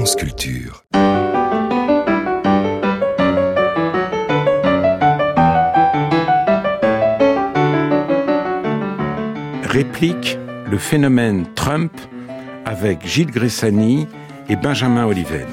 France Culture. Réplique le phénomène Trump avec Gilles Gressani et Benjamin Oliven.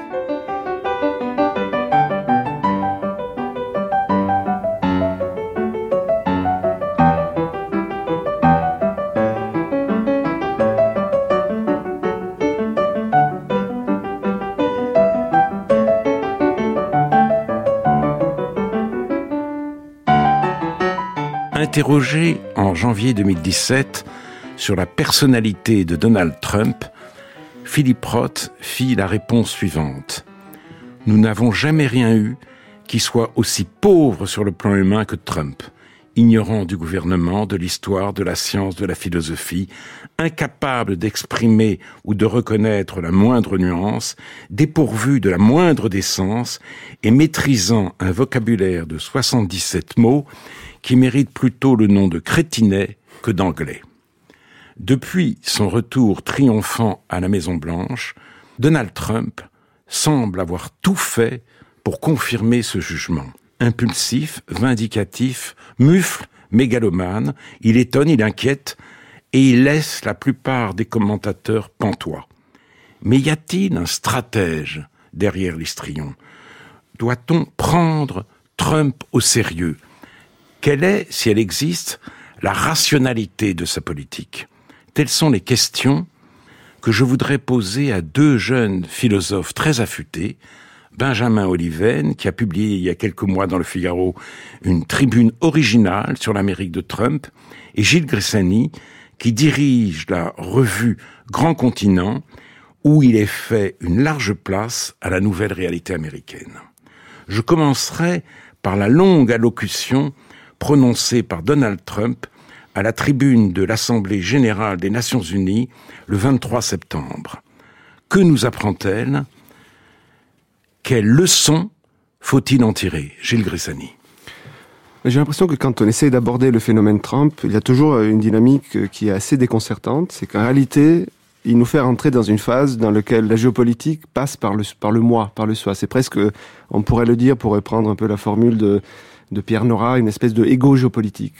Interrogé en janvier 2017 sur la personnalité de Donald Trump, Philippe Roth fit la réponse suivante. « Nous n'avons jamais rien eu qui soit aussi pauvre sur le plan humain que Trump, ignorant du gouvernement, de l'histoire, de la science, de la philosophie, incapable d'exprimer ou de reconnaître la moindre nuance, dépourvu de la moindre décence et maîtrisant un vocabulaire de 77 mots qui mérite plutôt le nom de crétinet que d'anglais. » Depuis son retour triomphant à la Maison-Blanche, Donald Trump semble avoir tout fait pour confirmer ce jugement. Impulsif, vindicatif, mufle, mégalomane, il étonne, il inquiète et il laisse la plupart des commentateurs pantois. Mais y a-t-il un stratège derrière l'histrion ? Doit-on prendre Trump au sérieux ? Quelle est, si elle existe, la rationalité de sa politique ? Telles sont les questions que je voudrais poser à deux jeunes philosophes très affûtés, Benjamin Oliven, qui a publié il y a quelques mois dans Le Figaro une tribune originale sur l'Amérique de Trump, et Gilles Gressani, qui dirige la revue Grand Continent, où il est fait une large place à la nouvelle réalité américaine. Je commencerai par la longue allocution prononcée par Donald Trump à la tribune de l'Assemblée générale des Nations unies le 23 septembre. Que nous apprend-elle ? Quelles leçons faut-il en tirer ? Gilles Gressani. J'ai l'impression que quand on essaie d'aborder le phénomène Trump, il y a toujours une dynamique qui est assez déconcertante. C'est qu'en réalité, il nous fait rentrer dans une phase dans laquelle la géopolitique passe par le moi, par le soi. C'est presque, on pourrait le dire, pour reprendre un peu la formule de Pierre Nora, une espèce de égo géopolitique.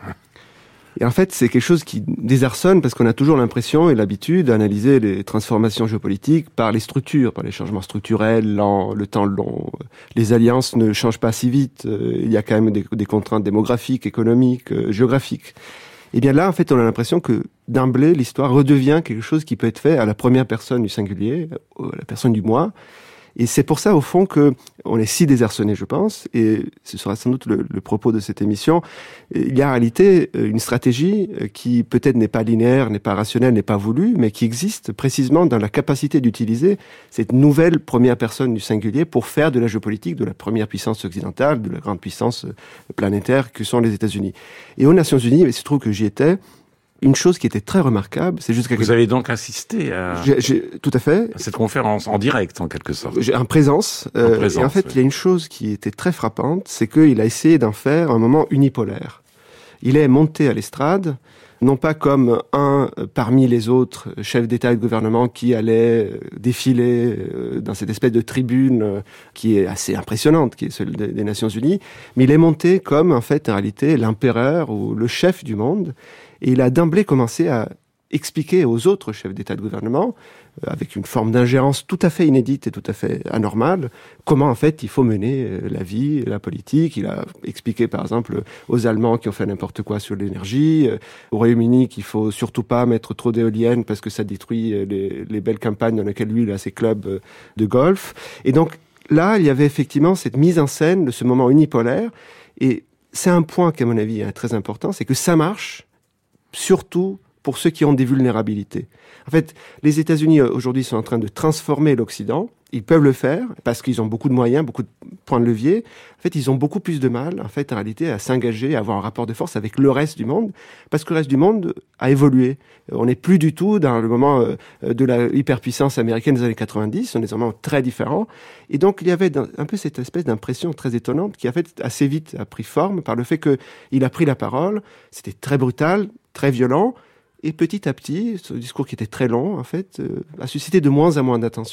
Et en fait, c'est quelque chose qui désarçonne parce qu'on a toujours l'impression et l'habitude d'analyser les transformations géopolitiques par les structures, par les changements structurels, le temps long. Les alliances ne changent pas si vite. Il y a quand même des contraintes démographiques, économiques, géographiques. Et bien là, en fait, on a l'impression que d'emblée, l'histoire redevient quelque chose qui peut être fait à la première personne du singulier, à la personne du moi. Et c'est pour ça, au fond, que on est si désarçonné, je pense, et ce sera sans doute le propos de cette émission. Il y a en réalité une stratégie qui peut-être n'est pas linéaire, n'est pas rationnelle, n'est pas voulue, mais qui existe précisément dans la capacité d'utiliser cette nouvelle première personne du singulier pour faire de la géopolitique de la première puissance occidentale, de la grande puissance planétaire que sont les États-Unis. Et aux Nations Unies, il se trouve que j'y étais. Une chose qui était très remarquable, c'est jusqu'à... Vous avez donc assisté à... Tout à fait. À cette conférence, en direct, en quelque sorte. En présence. Et en fait, oui. Il y a une chose qui était très frappante, c'est qu'il a essayé d'en faire un moment unipolaire. Il est monté à l'estrade, non pas comme un parmi les autres chefs d'État et de gouvernement qui allait défiler dans cette espèce de tribune qui est assez impressionnante, qui est celle des Nations Unies, mais il est monté comme, en fait, en réalité, l'empereur ou le chef du monde. Et il a d'emblée commencé à expliquer aux autres chefs d'État et de gouvernement, avec une forme d'ingérence tout à fait inédite et tout à fait anormale, comment en fait il faut mener la vie, la politique. Il a expliqué par exemple aux Allemands qui ont fait n'importe quoi sur l'énergie, au Royaume-Uni qu'il faut surtout pas mettre trop d'éoliennes parce que ça détruit les belles campagnes dans lesquelles lui il a ses clubs de golf. Et donc là, il y avait effectivement cette mise en scène de ce moment unipolaire. Et c'est un point qui à mon avis est très important, c'est que ça marche surtout pour ceux qui ont des vulnérabilités. En fait, les États-Unis aujourd'hui sont en train de transformer l'Occident. Ils peuvent le faire parce qu'ils ont beaucoup de moyens, beaucoup de points de levier. En fait, ils ont beaucoup plus de mal, en fait, en réalité, à s'engager, à avoir un rapport de force avec le reste du monde, parce que le reste du monde a évolué. On n'est plus du tout dans le moment de la hyperpuissance américaine des années 90. On est vraiment très différents. Et donc, il y avait un peu cette espèce d'impression très étonnante qui, en fait, assez vite a pris forme par le fait qu'il a pris la parole. C'était très brutal, très violent. Et petit à petit, ce discours qui était très long, en fait, a suscité de moins en moins d'attention.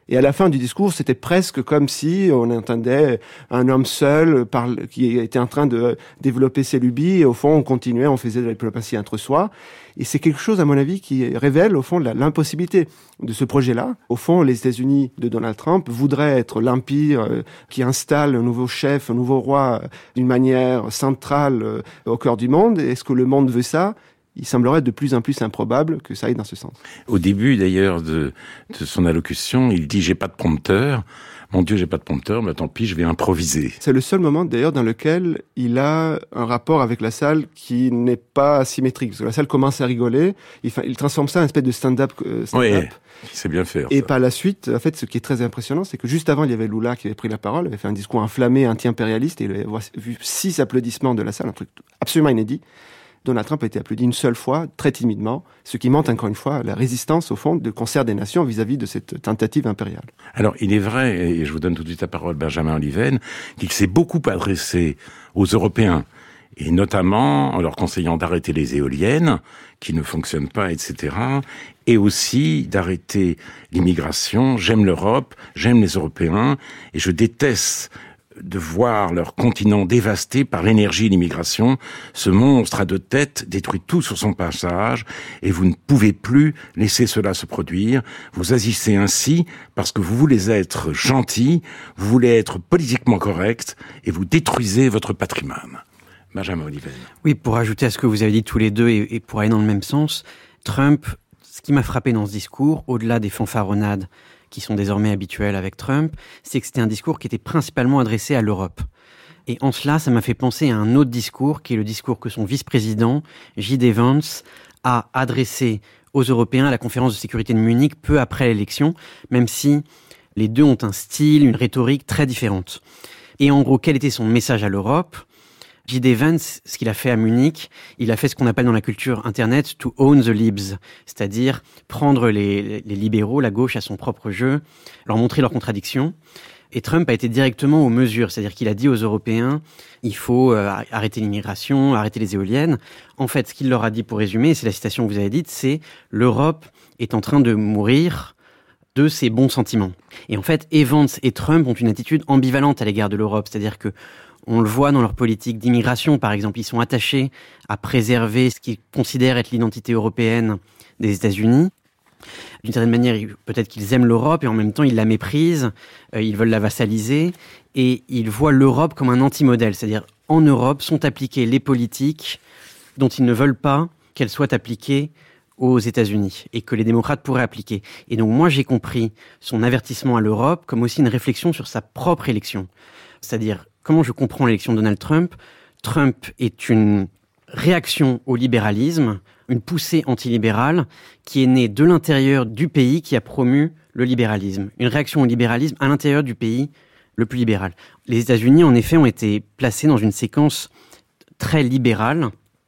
Et à la fin du discours, c'était presque comme si on entendait un homme seul qui était en train de développer ses lubies. Et au fond, on continuait, on faisait de la diplomatie entre soi. Et c'est quelque chose, à mon avis, qui révèle, au fond, l'impossibilité de ce projet-là. Au fond, les États-Unis de Donald Trump voudraient être l'empire qui installe un nouveau chef, un nouveau roi d'une manière centrale au cœur du monde. Est-ce que le monde veut ça ? Il semblerait de plus en plus improbable que ça aille dans ce sens. Au début, d'ailleurs, de son allocution, il dit « j'ai pas de prompteur ». Mon Dieu, j'ai pas de prompteur, mais tant pis, je vais improviser. C'est le seul moment, d'ailleurs, dans lequel il a un rapport avec la salle qui n'est pas symétrique. Parce que la salle commence à rigoler, il transforme ça en une espèce de stand-up. Oui, c'est bien fait. Et par la suite, en fait, ce qui est très impressionnant, c'est que juste avant, il y avait Lula qui avait pris la parole, avait fait un discours enflammé, anti-impérialiste, et il avait vu 6 applaudissements de la salle, un truc absolument inédit. Donald Trump a été applaudi une seule fois, très timidement, ce qui montre encore une fois la résistance, au fond, de concert des nations vis-à-vis de cette tentative impériale. Alors, il est vrai, et je vous donne tout de suite la parole, Benjamin Oliven, qu'il s'est beaucoup adressé aux Européens, et notamment en leur conseillant d'arrêter les éoliennes, qui ne fonctionnent pas, etc., et aussi d'arrêter l'immigration. J'aime l'Europe, j'aime les Européens, et je déteste de voir leur continent dévasté par l'énergie et l'immigration. Ce monstre à 2 têtes détruit tout sur son passage et vous ne pouvez plus laisser cela se produire. Vous agissez ainsi parce que vous voulez être gentil, vous voulez être politiquement correct et vous détruisez votre patrimoine. Benjamin Oliven. Oui, pour ajouter à ce que vous avez dit tous les deux et pour aller dans le même sens, Trump, ce qui m'a frappé dans ce discours, au-delà des fanfaronnades qui sont désormais habituels avec Trump, c'est que c'était un discours qui était principalement adressé à l'Europe. Et en cela, ça m'a fait penser à un autre discours, qui est le discours que son vice-président, J.D. Vance, a adressé aux Européens à la conférence de sécurité de Munich peu après l'élection, même si les deux ont un style, une rhétorique très différente. Et en gros, quel était son message à l'Europe ? J.D. Vance, ce qu'il a fait à Munich, il a fait ce qu'on appelle dans la culture Internet « to own the libs », c'est-à-dire prendre les libéraux, la gauche, à son propre jeu, leur montrer leurs contradictions. Et Trump a été directement aux mesures, c'est-à-dire qu'il a dit aux Européens « il faut arrêter l'immigration, arrêter les éoliennes ». En fait, ce qu'il leur a dit, pour résumer, c'est la citation que vous avez dite, c'est « l'Europe est en train de mourir de ses bons sentiments ». Et en fait, Vance et Trump ont une attitude ambivalente à l'égard de l'Europe, c'est-à-dire que on le voit dans leur politique d'immigration, par exemple. Ils sont attachés à préserver ce qu'ils considèrent être l'identité européenne des États-Unis. D'une certaine manière, peut-être qu'ils aiment l'Europe et en même temps, ils la méprisent. Ils veulent la vassaliser. Et ils voient l'Europe comme un anti-modèle. C'est-à-dire, en Europe, sont appliquées les politiques dont ils ne veulent pas qu'elles soient appliquées aux États-Unis et que les démocrates pourraient appliquer. Et donc, moi, j'ai compris son avertissement à l'Europe comme aussi une réflexion sur sa propre élection. C'est-à-dire, comment je comprends l'élection de Donald Trump ? Trump est une réaction au libéralisme, une poussée antilibérale qui est née de l'intérieur du pays qui a promu le libéralisme. Une réaction au libéralisme à l'intérieur du pays le plus libéral. Les États-Unis, en effet, ont été placés dans une séquence très libérale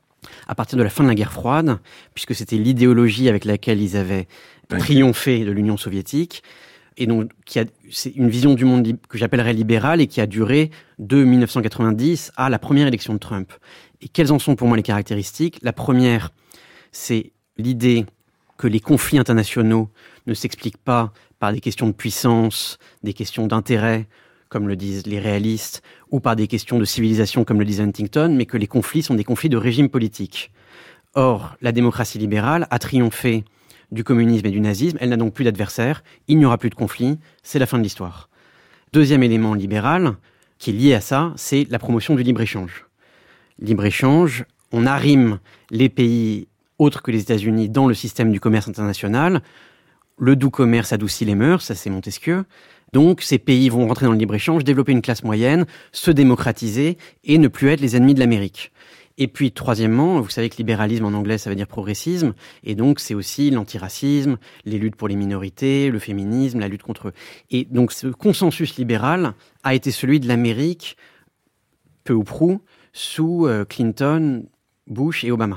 à partir de la fin de la guerre froide, puisque c'était l'idéologie avec laquelle ils avaient triomphé de l'Union soviétique. Et donc, c'est une vision du monde que j'appellerais libérale et qui a duré de 1990 à la première élection de Trump. Et quelles en sont pour moi les caractéristiques ? La première, c'est l'idée que les conflits internationaux ne s'expliquent pas par des questions de puissance, des questions d'intérêt, comme le disent les réalistes, ou par des questions de civilisation, comme le disait Huntington, mais que les conflits sont des conflits de régime politique. Or, la démocratie libérale a triomphé du communisme et du nazisme, elle n'a donc plus d'adversaires, il n'y aura plus de conflit, c'est la fin de l'histoire. Deuxième élément libéral, qui est lié à ça, c'est la promotion du libre-échange. Libre-échange, on arrime les pays autres que les États-Unis dans le système du commerce international, le doux commerce adoucit les mœurs, ça c'est Montesquieu, donc ces pays vont rentrer dans le libre-échange, développer une classe moyenne, se démocratiser et ne plus être les ennemis de l'Amérique. Et puis, troisièmement, vous savez que libéralisme en anglais, ça veut dire progressisme. Et donc, c'est aussi l'antiracisme, les luttes pour les minorités, le féminisme, la lutte contre eux. Et donc, ce consensus libéral a été celui de l'Amérique, peu ou prou, sous Clinton, Bush et Obama.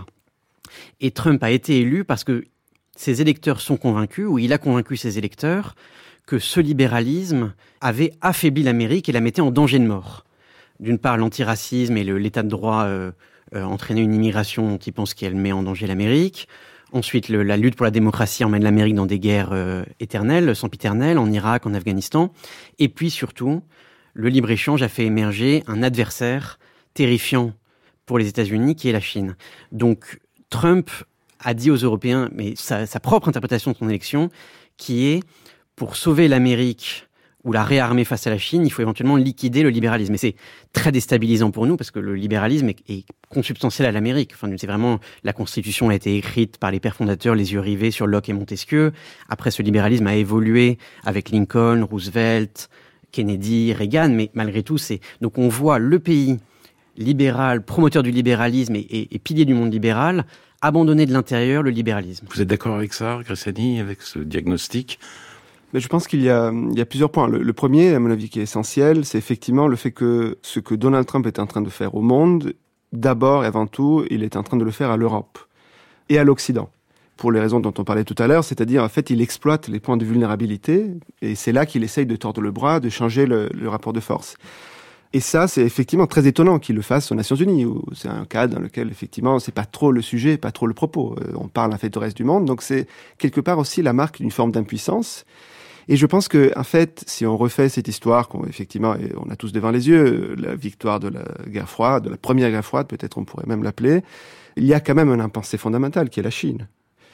Et Trump a été élu parce que ses électeurs sont convaincus, ou il a convaincu ses électeurs, que ce libéralisme avait affaibli l'Amérique et la mettait en danger de mort. D'une part, l'antiracisme et l'état de droit entraîner une immigration dont il pense qu'elle met en danger l'Amérique. Ensuite, la lutte pour la démocratie emmène l'Amérique dans des guerres éternelles, sempiternelles, en Irak, en Afghanistan. Et puis surtout, le libre-échange a fait émerger un adversaire terrifiant pour les États-Unis, qui est la Chine. Donc, Trump a dit aux Européens, mais sa propre interprétation de son élection, qui est, pour sauver l'Amérique ou la réarmer face à la Chine, il faut éventuellement liquider le libéralisme. Et c'est très déstabilisant pour nous, parce que le libéralisme est consubstantiel à l'Amérique. Enfin, c'est vraiment, la Constitution a été écrite par les pères fondateurs, les yeux rivés sur Locke et Montesquieu. Après, ce libéralisme a évolué avec Lincoln, Roosevelt, Kennedy, Reagan, mais malgré tout, donc on voit le pays libéral, promoteur du libéralisme et pilier du monde libéral, abandonner de l'intérieur le libéralisme. Vous êtes d'accord avec ça, Gressani, avec ce diagnostic ? Mais je pense qu'il y a plusieurs points. Le premier, à mon avis, qui est essentiel, c'est effectivement le fait que ce que Donald Trump est en train de faire au monde, d'abord et avant tout, il est en train de le faire à l'Europe et à l'Occident. Pour les raisons dont on parlait tout à l'heure, c'est-à-dire, en fait, il exploite les points de vulnérabilité, et c'est là qu'il essaye de tordre le bras, de changer le rapport de force. Et ça, c'est effectivement très étonnant qu'il le fasse aux Nations Unies, où c'est un cas dans lequel, effectivement, c'est pas trop le sujet, pas trop le propos. On parle en fait au reste du monde, donc c'est quelque part aussi la marque d'une forme d'impuissance. Et je pense que, en fait, si on refait cette histoire, effectivement, et on a tous devant les yeux, la victoire de la guerre froide, de la première guerre froide, peut-être on pourrait même l'appeler, il y a quand même un impensé fondamental qui est la Chine.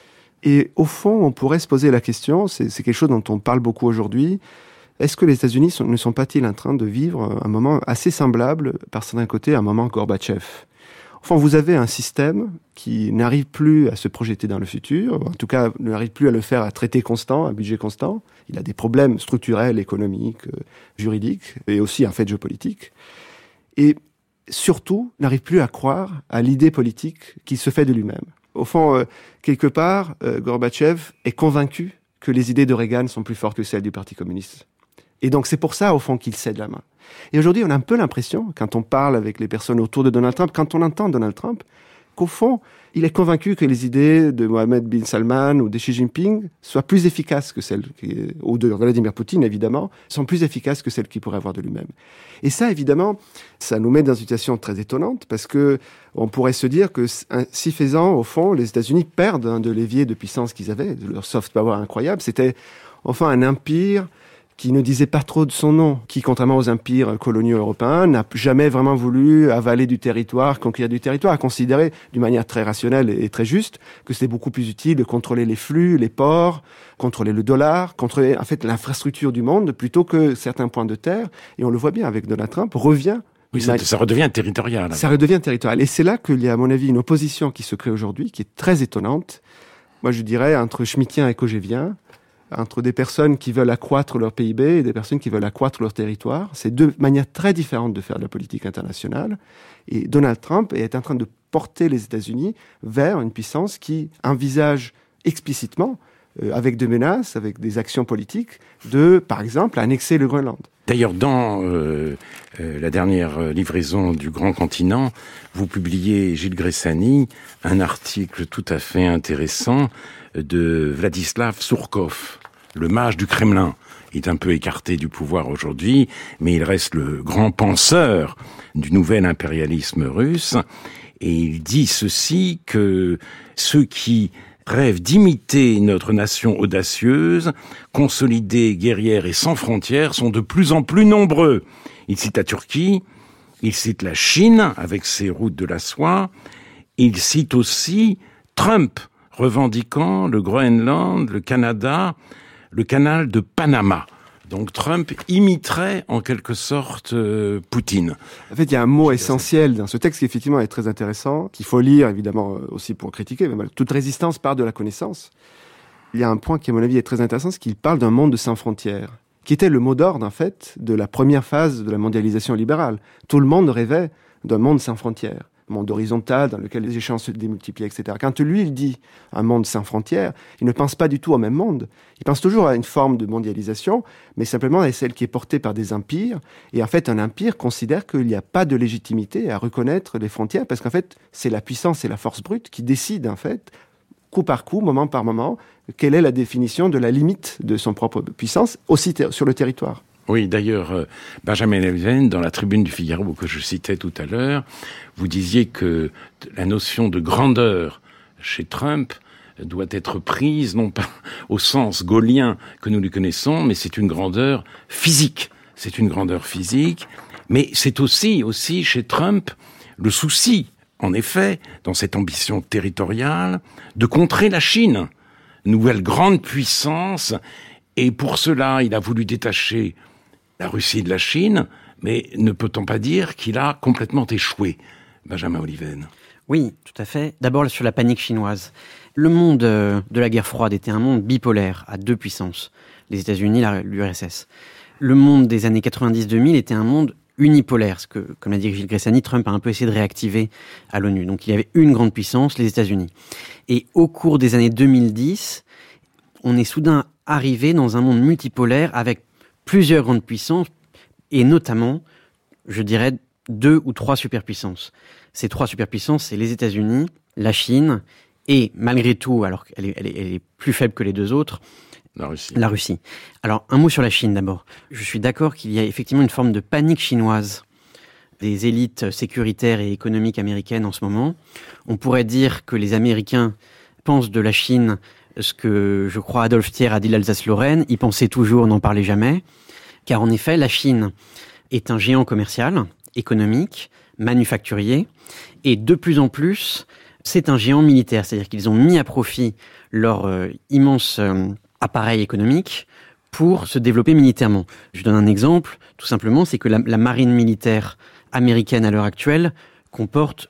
Et au fond, on pourrait se poser la question, c'est quelque chose dont on parle beaucoup aujourd'hui, est-ce que les États-Unis ne sont pas-ils en train de vivre un moment assez semblable, par certains côtés, à un moment Gorbatchev ? Enfin, vous avez un système qui n'arrive plus à se projeter dans le futur, en tout cas n'arrive plus à le faire à traité constant, à budget constant. Il a des problèmes structurels, économiques, juridiques, et aussi en fait géopolitiques. Et surtout, n'arrive plus à croire à l'idée politique qui se fait de lui-même. Au fond, quelque part, Gorbatchev est convaincu que les idées de Reagan sont plus fortes que celles du Parti communiste. Et donc c'est pour ça, au fond, qu'il cède la main. Et aujourd'hui, on a un peu l'impression, quand on parle avec les personnes autour de Donald Trump, quand on entend Donald Trump, qu'au fond, il est convaincu que les idées de Mohammed bin Salman ou de Xi Jinping soient plus efficaces que celles, ou de Vladimir Poutine, évidemment, sont plus efficaces que celles qu'il pourrait avoir de lui-même. Et ça, évidemment, ça nous met dans une situation très étonnante, parce que on pourrait se dire que, si faisant, au fond, les États-Unis perdent de levier de puissance qu'ils avaient, de leur soft power incroyable. C'était, enfin, un empire qui ne disait pas trop de son nom, qui, contrairement aux empires coloniaux européens, n'a jamais vraiment voulu avaler du territoire, conquérir du territoire, a considéré d'une manière très rationnelle et très juste que c'était beaucoup plus utile de contrôler les flux, les ports, contrôler le dollar, contrôler en fait l'infrastructure du monde plutôt que certains points de terre. Et on le voit bien avec Donald Trump, revient. Oui, ça redevient territorial. Ça redevient territorial. Et c'est là qu'il y a, à mon avis, une opposition qui se crée aujourd'hui, qui est très étonnante. Moi, je dirais, entre schmittiens et kogéviens, entre des personnes qui veulent accroître leur PIB et des personnes qui veulent accroître leur territoire. C'est deux manières très différentes de faire de la politique internationale. Et Donald Trump est en train de porter les États-Unis vers une puissance qui envisage explicitement, avec des menaces, avec des actions politiques, de, par exemple, annexer le Groenland. D'ailleurs, dans la dernière livraison du Grand Continent, vous publiez, Gilles Gressani, un article tout à fait intéressant de Vladislav Surkov, le mage du Kremlin. Il est un peu écarté du pouvoir aujourd'hui, mais il reste le grand penseur du nouvel impérialisme russe. Et il dit ceci, que ceux qui rêvent d'imiter notre nation audacieuse, consolidée, guerrière et sans frontières, sont de plus en plus nombreux. Il cite la Turquie, il cite la Chine, avec ses routes de la soie, il cite aussi Trump, revendiquant le Groenland, le Canada, le canal de Panama. Donc Trump imiterait en quelque sorte Poutine. En fait, il y a un mot essentiel dans ce texte qui effectivement est très intéressant, qu'il faut lire évidemment aussi pour critiquer, mais toute résistance part de la connaissance. Il y a un point qui à mon avis est très intéressant, c'est qu'il parle d'un monde sans frontières, qui était le mot d'ordre en fait de la première phase de la mondialisation libérale. Tout le monde rêvait d'un monde sans frontières. Un monde horizontal dans lequel les échanges se démultiplient, etc. Quand lui, il dit un monde sans frontières, il ne pense pas du tout au même monde. Il pense toujours à une forme de mondialisation, mais simplement à celle qui est portée par des empires. Et en fait, un empire considère qu'il n'y a pas de légitimité à reconnaître les frontières, parce qu'en fait, c'est la puissance et la force brute qui décident, en fait, coup par coup, moment par moment, quelle est la définition de la limite de son propre puissance, aussi sur le territoire. Oui, d'ailleurs, Benjamin Levin, dans la Tribune du Figaro que je citais tout à l'heure, vous disiez que la notion de grandeur chez Trump doit être prise, non pas au sens gaulien que nous lui connaissons, mais c'est une grandeur physique. C'est une grandeur physique, mais c'est aussi chez Trump le souci, en effet, dans cette ambition territoriale, de contrer la Chine, nouvelle grande puissance, et pour cela, il a voulu détacher la Russie de la Chine, mais ne peut-on pas dire qu'il a complètement échoué, Benjamin Oliven? Oui, tout à fait. D'abord sur la panique chinoise. Le monde de la guerre froide était un monde bipolaire, à deux puissances, les États-Unis et l'URSS. Le monde des années 90-2000 était un monde unipolaire, ce que, comme l'a dit Gilles Gressani, Trump a un peu essayé de réactiver à l'ONU. Donc il y avait une grande puissance, les États-Unis. Et au cours des années 2010, on est soudain arrivé dans un monde multipolaire avec plusieurs grandes puissances, et notamment, je dirais, 2 ou 3 superpuissances. Ces 3 superpuissances, c'est les États-Unis, la Chine, et malgré tout, alors qu'elle est plus faible que les 2 autres, la Russie. Alors, un mot sur la Chine d'abord. Je suis d'accord qu'il y a effectivement une forme de panique chinoise des élites sécuritaires et économiques américaines en ce moment. On pourrait dire que les Américains pensent de la Chine ce que, je crois, Adolphe Thiers a dit de l'Alsace-Lorraine. Ils pensaient toujours, n'en parlaient jamais. Car en effet, la Chine est un géant commercial, économique, manufacturier, et de plus en plus, c'est un géant militaire. C'est-à-dire qu'ils ont mis à profit leur immense appareil économique pour se développer militairement. Je donne un exemple, tout simplement, c'est que la marine militaire américaine à l'heure actuelle comporte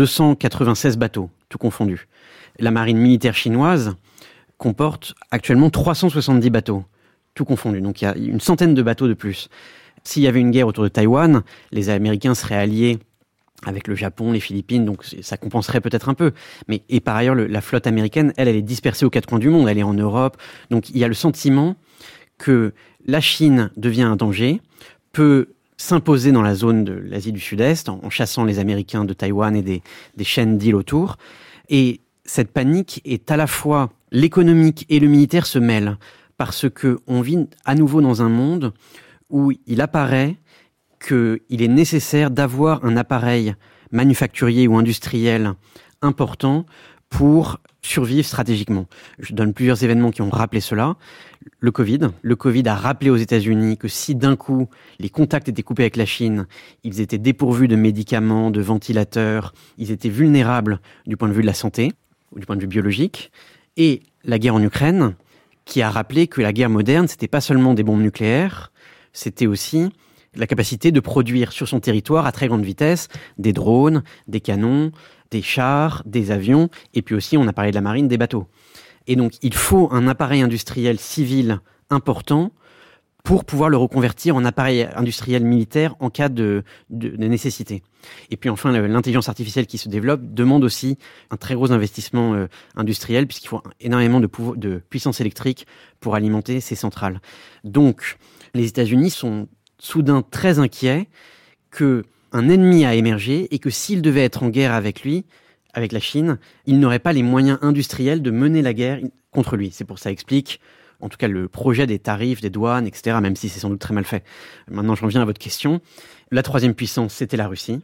296 bateaux, tout confondu. La marine militaire chinoise comporte actuellement 370 bateaux, tout confondu. Donc il y a une centaine de bateaux de plus. S'il y avait une guerre autour de Taïwan, les Américains seraient alliés avec le Japon, les Philippines, donc ça compenserait peut-être un peu. Et par ailleurs, la flotte américaine, elle est dispersée aux 4 coins du monde, elle est en Europe. Donc il y a le sentiment que la Chine devient un danger, peut s'imposer dans la zone de l'Asie du Sud-Est en chassant les Américains de Taïwan et des chaînes d'îles autour. Et cette panique est à la fois l'économique et le militaire se mêlent, parce que on vit à nouveau dans un monde où il apparaît qu'il est nécessaire d'avoir un appareil manufacturier ou industriel important pour survivre stratégiquement. Je donne plusieurs événements qui ont rappelé cela. Le Covid a rappelé aux États-Unis que si d'un coup les contacts étaient coupés avec la Chine, ils étaient dépourvus de médicaments, de ventilateurs, ils étaient vulnérables du point de vue de la santé ou du point de vue biologique. Et la guerre en Ukraine, qui a rappelé que la guerre moderne, c'était pas seulement des bombes nucléaires, c'était aussi la capacité de produire sur son territoire à très grande vitesse des drones, des canons, des chars, des avions, et puis aussi, on a parlé de la marine, des bateaux. Et donc, il faut un appareil industriel civil important pour pouvoir le reconvertir en appareil industriel militaire en cas de nécessité. Et puis enfin, l'intelligence artificielle qui se développe demande aussi un très gros investissement industriel, puisqu'il faut énormément de puissance électrique pour alimenter ces centrales. Donc, les États-Unis sont soudain très inquiets qu'un ennemi a émergé et que s'il devait être en guerre avec lui, avec la Chine, il n'aurait pas les moyens industriels de mener la guerre contre lui. C'est pour ça explique, en tout cas, le projet des tarifs, des douanes, etc., même si c'est sans doute très mal fait. Maintenant, j'en viens à votre question. La troisième puissance, c'était la Russie,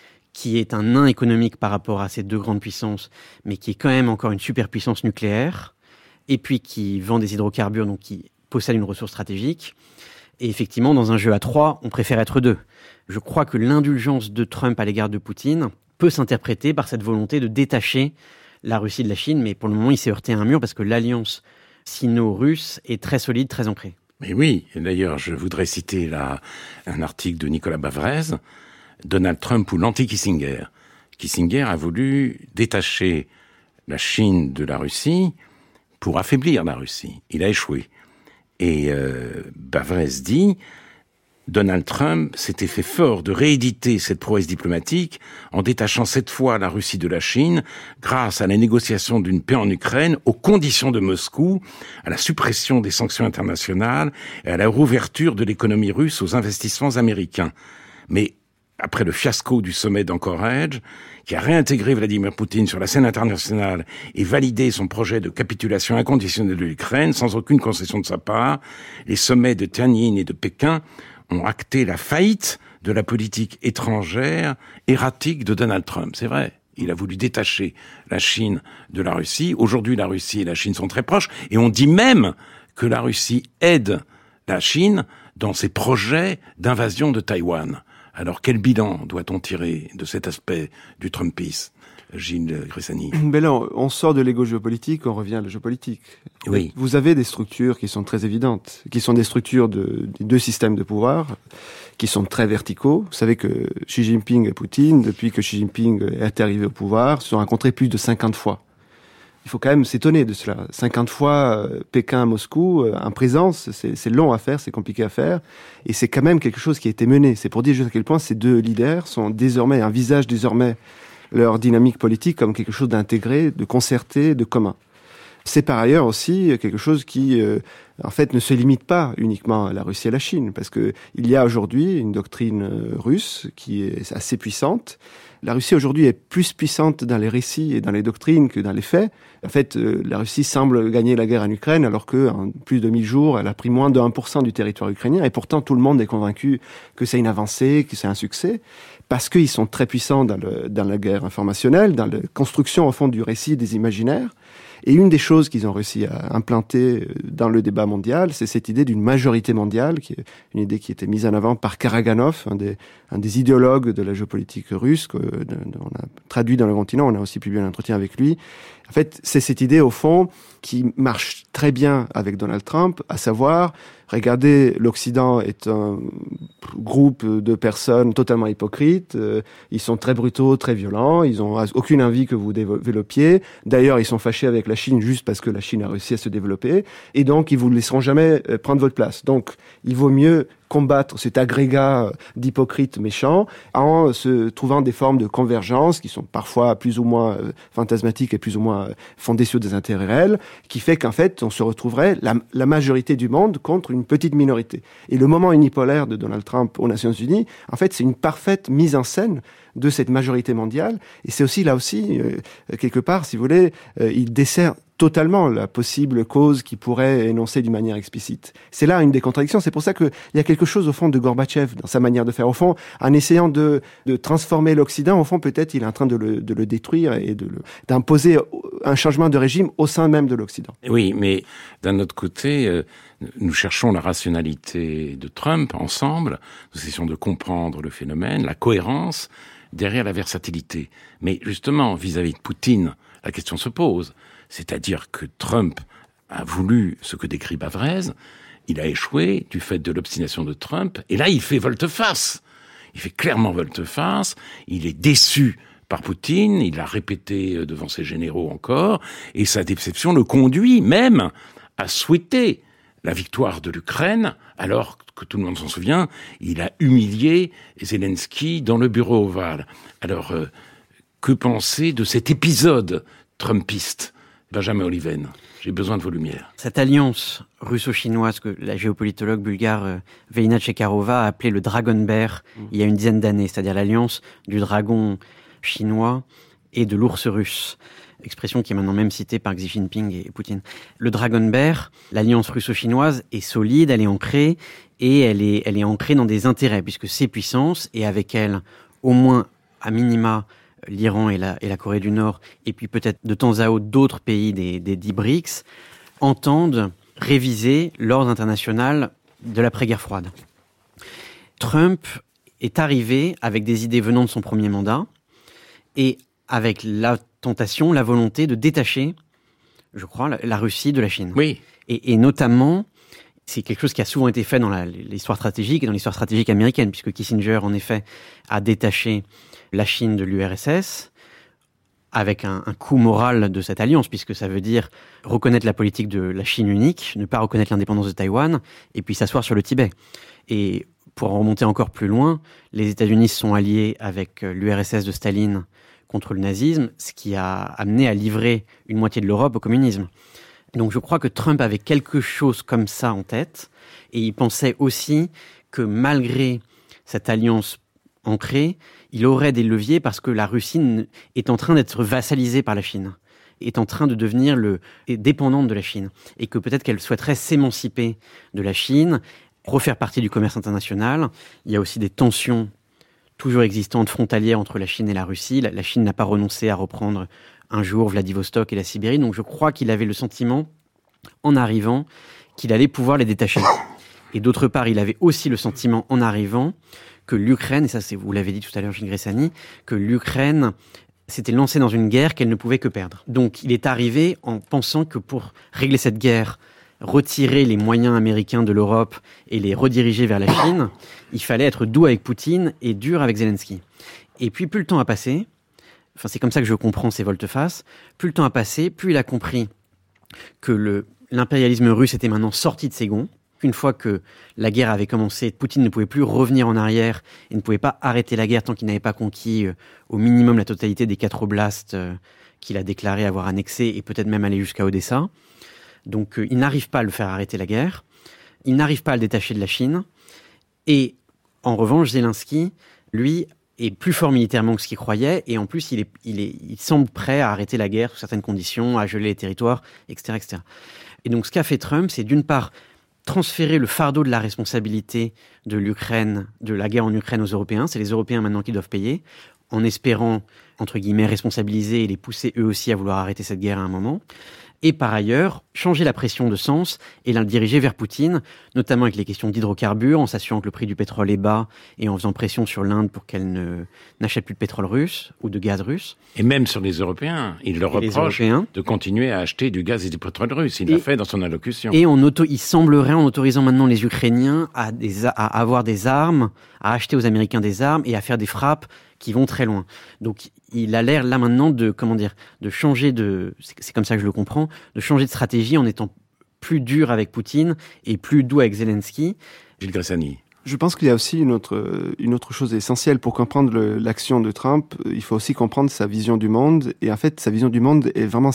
qui est un nain économique par rapport à ces 2 grandes puissances, mais qui est quand même encore une superpuissance nucléaire, et puis qui vend des hydrocarbures, donc qui possède une ressource stratégique. Et effectivement, dans un jeu à 3, on préfère être 2. Je crois que l'indulgence de Trump à l'égard de Poutine peut s'interpréter par cette volonté de détacher la Russie de la Chine, mais pour le moment, il s'est heurté à un mur parce que l'alliance sino-russe est très solide, très ancrée. Mais oui, et d'ailleurs, je voudrais citer là un article de Nicolas Bavrez, Donald Trump ou l'anti-Kissinger. Kissinger a voulu détacher la Chine de la Russie pour affaiblir la Russie. Il a échoué. Et Bavrez dit, Donald Trump s'était fait fort de rééditer cette prouesse diplomatique en détachant cette fois la Russie de la Chine grâce à la négociation d'une paix en Ukraine aux conditions de Moscou, à la suppression des sanctions internationales et à la rouverture de l'économie russe aux investissements américains. Mais après le fiasco du sommet d'Anchorage, qui a réintégré Vladimir Poutine sur la scène internationale et validé son projet de capitulation inconditionnelle de l'Ukraine sans aucune concession de sa part, les sommets de Tianjin et de Pékin ont acté la faillite de la politique étrangère erratique de Donald Trump. C'est vrai. il a voulu détacher la Chine de la Russie. Aujourd'hui, la Russie et la Chine sont très proches, et on dit même que la Russie aide la Chine dans ses projets d'invasion de Taïwan. Alors, quel bilan doit-on tirer de cet aspect du Trumpisme, Gilles Gressani? Mais là, on sort de l'égo géopolitique, on revient à la géopolitique. Oui. Vous avez des structures qui sont très évidentes, qui sont des structures des deux systèmes de pouvoir, qui sont très verticaux. Vous savez que Xi Jinping et Poutine, depuis que Xi Jinping est arrivé au pouvoir, se sont rencontrés plus de 50 fois. Il faut quand même s'étonner de cela. 50 fois Pékin-Moscou en présence, c'est long à faire, c'est compliqué à faire. Et c'est quand même quelque chose qui a été mené. C'est pour dire juste à quel point ces deux leaders envisagent désormais leur dynamique politique comme quelque chose d'intégré, de concerté, de commun. C'est par ailleurs aussi quelque chose qui, en fait, ne se limite pas uniquement à la Russie et à la Chine, parce que il y a aujourd'hui une doctrine russe qui est assez puissante. La Russie aujourd'hui est plus puissante dans les récits et dans les doctrines que dans les faits. En fait, la Russie semble gagner la guerre en Ukraine, alors qu'en plus de 1000 jours, elle a pris moins de 1% du territoire ukrainien, et pourtant tout le monde est convaincu que c'est une avancée, que c'est un succès, parce qu'ils sont très puissants dans la guerre informationnelle, dans la construction au fond du récit des imaginaires. Et une des choses qu'ils ont réussi à implanter dans le débat mondial, c'est cette idée d'une majorité mondiale, qui est une idée qui était mise en avant par Karaganov, un des idéologues de la géopolitique russe, qu'on a traduit dans le continent, on a aussi publié un entretien avec lui. En fait, c'est cette idée, au fond, qui marche très bien avec Donald Trump, à savoir, regardez, l'Occident est un groupe de personnes totalement hypocrites, ils sont très brutaux, très violents, ils n'ont aucune envie que vous développiez. D'ailleurs, ils sont fâchés avec la Chine juste parce que la Chine a réussi à se développer, et donc ils vous laisseront jamais prendre votre place. Donc, il vaut mieux combattre cet agrégat d'hypocrites méchants en se trouvant des formes de convergence qui sont parfois plus ou moins fantasmatiques et plus ou moins fondées sur des intérêts réels, qui fait qu'en fait, on se retrouverait la majorité du monde contre une petite minorité. Et le moment unipolaire de Donald Trump aux Nations Unies, en fait, c'est une parfaite mise en scène de cette majorité mondiale. Et c'est aussi, là aussi, quelque part, si vous voulez, il dessert totalement la possible cause qui pourrait énoncer d'une manière explicite. C'est là une des contradictions. C'est pour ça qu'il y a quelque chose, au fond, de Gorbatchev dans sa manière de faire. Au fond, en essayant de transformer l'Occident, au fond, peut-être il est en train de le détruire et d'imposer un changement de régime au sein même de l'Occident. Oui, mais d'un autre côté, nous cherchons la rationalité de Trump ensemble. Nous essayons de comprendre le phénomène, la cohérence derrière la versatilité. Mais justement, vis-à-vis de Poutine, la question se pose. C'est-à-dire que Trump a voulu ce que décrit Bavrez, il a échoué du fait de l'obstination de Trump, et là il fait volte-face. Il fait clairement volte-face, il est déçu par Poutine, il l'a répété devant ses généraux encore, et sa déception le conduit même à souhaiter la victoire de l'Ukraine, alors que tout le monde s'en souvient, il a humilié Zelensky dans le bureau ovale. Alors, que penser de cet épisode trumpiste ? Benjamin Oliven, j'ai besoin de vos lumières. Cette alliance russo-chinoise que la géopolitologue bulgare Veïna Tchekarova a appelée le Dragon Bear il y a une dizaine d'années, c'est-à-dire l'alliance du dragon chinois et de l'ours russe. Expression qui est maintenant même citée par Xi Jinping et Poutine. Le Dragon Bear, l'alliance russo-chinoise est solide, elle est ancrée, et elle est ancrée dans des intérêts, puisque ces puissances, et avec elles, au moins à minima, l'Iran et la Corée du Nord, et puis peut-être de temps à autre d'autres pays des 10 BRICS, entendent réviser l'ordre international de l'après-guerre froide. Trump est arrivé avec des idées venant de son premier mandat, et avec la tentation, la volonté de détacher, je crois, la Russie de la Chine. Oui. Et notamment, c'est quelque chose qui a souvent été fait dans l'histoire stratégique et dans l'histoire stratégique américaine, puisque Kissinger, en effet, a détaché la Chine de l'URSS, avec un coût moral de cette alliance, puisque ça veut dire reconnaître la politique de la Chine unique, ne pas reconnaître l'indépendance de Taïwan, et puis s'asseoir sur le Tibet. Et pour en remonter encore plus loin, les États-Unis se sont alliés avec l'URSS de Staline contre le nazisme, ce qui a amené à livrer une moitié de l'Europe au communisme. Donc je crois que Trump avait quelque chose comme ça en tête, et il pensait aussi que malgré cette alliance ancrée, il aurait des leviers parce que la Russie est en train d'être vassalisée par la Chine, est en train de devenir dépendante de la Chine, et que peut-être qu'elle souhaiterait s'émanciper de la Chine, refaire partie du commerce international. Il y a aussi des tensions toujours existante, frontalière entre la Chine et la Russie. La Chine n'a pas renoncé à reprendre un jour Vladivostok et la Sibérie. Donc je crois qu'il avait le sentiment, en arrivant, qu'il allait pouvoir les détacher. Et d'autre part, il avait aussi le sentiment, en arrivant, que l'Ukraine, et ça vous l'avez dit tout à l'heure, Gilles Gressani, que l'Ukraine s'était lancée dans une guerre qu'elle ne pouvait que perdre. Donc il est arrivé en pensant que pour régler cette guerre, retirer les moyens américains de l'Europe et les rediriger vers la Chine, il fallait être doux avec Poutine et dur avec Zelensky. Et puis plus le temps a passé, c'est comme ça que je comprends ces volte-face, plus le temps a passé, plus il a compris que l'impérialisme russe était maintenant sorti de ses gonds. Une fois que la guerre avait commencé, Poutine ne pouvait plus revenir en arrière et ne pouvait pas arrêter la guerre tant qu'il n'avait pas conquis au minimum la totalité des 4 oblasts qu'il a déclaré avoir annexés et peut-être même aller jusqu'à Odessa. Donc il n'arrive pas à le faire arrêter la guerre, il n'arrive pas à le détacher de la Chine. Et en revanche, Zelensky, lui, est plus fort militairement que ce qu'il croyait, et en plus, il semble prêt à arrêter la guerre sous certaines conditions, à geler les territoires, etc., etc. Et donc, ce qu'a fait Trump, c'est d'une part transférer le fardeau de la responsabilité de l'Ukraine, de la guerre en Ukraine aux Européens. C'est les Européens maintenant qui doivent payer, en espérant, entre guillemets, responsabiliser et les pousser eux aussi à vouloir arrêter cette guerre à un moment. Et par ailleurs, changer la pression de sens et la diriger vers Poutine, notamment avec les questions d'hydrocarbures, en s'assurant que le prix du pétrole est bas et en faisant pression sur l'Inde pour qu'elle n'achète plus de pétrole russe ou de gaz russe. Et même sur les Européens, il leur reproche de continuer à acheter du gaz et du pétrole russe. Il l'a fait dans son allocution. Et il semblerait, en autorisant maintenant les Ukrainiens à avoir des armes, à acheter aux Américains des armes et à faire des frappes qui vont très loin. Donc, il a l'air là maintenant de changer c'est comme ça que je le comprends, de changer de stratégie en étant plus dur avec Poutine et plus doux avec Zelensky. Gilles Gressani. Je pense qu'il y a aussi une autre chose essentielle pour comprendre l'action de Trump. Il faut aussi comprendre sa vision du monde. Et en fait, sa vision du monde est vraiment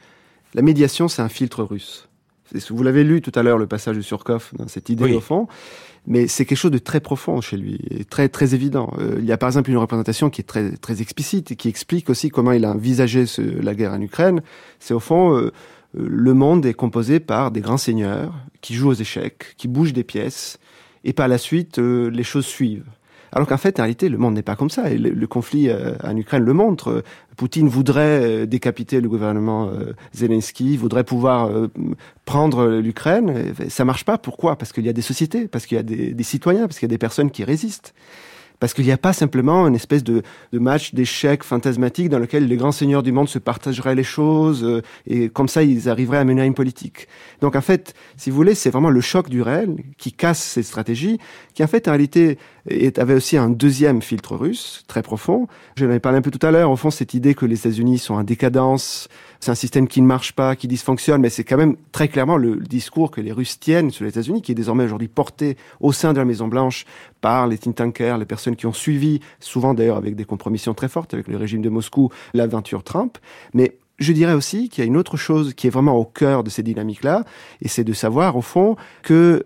la médiation, c'est un filtre russe. Vous l'avez lu tout à l'heure, le passage de Surkov, dans cette idée au fond. Mais c'est quelque chose de très profond chez lui, et très, très évident. Il y a par exemple une représentation qui est très, très explicite et qui explique aussi comment il a envisagé la guerre en Ukraine. C'est au fond, le monde est composé par des grands seigneurs qui jouent aux échecs, qui bougent des pièces, et par la suite, les choses suivent. Alors qu'en fait, en réalité, le monde n'est pas comme ça. Et le conflit en Ukraine le montre. Poutine voudrait décapiter le gouvernement Zelensky, voudrait pouvoir prendre l'Ukraine. Ça marche pas. Pourquoi ? Parce qu'il y a des sociétés, parce qu'il y a des citoyens, parce qu'il y a des personnes qui résistent. Parce qu'il n'y a pas simplement une espèce de match d'échecs fantasmatique dans lequel les grands seigneurs du monde se partageraient les choses et comme ça, ils arriveraient à mener une politique. Donc en fait, si vous voulez, c'est vraiment le choc du réel qui casse cette stratégie, qui en fait, en réalité, avait aussi un deuxième filtre russe, très profond. Je l'en ai parlé un peu tout à l'heure. Au fond, cette idée que les États-Unis sont en décadence, c'est un système qui ne marche pas, qui dysfonctionne, mais c'est quand même très clairement le discours que les Russes tiennent sur les États-Unis, qui est désormais aujourd'hui porté au sein de la Maison-Blanche par les think tankers, les personnes qui ont suivi, souvent d'ailleurs avec des compromissions très fortes avec le régime de Moscou, l'aventure Trump. Mais je dirais aussi qu'il y a une autre chose qui est vraiment au cœur de ces dynamiques-là, et c'est de savoir, au fond, que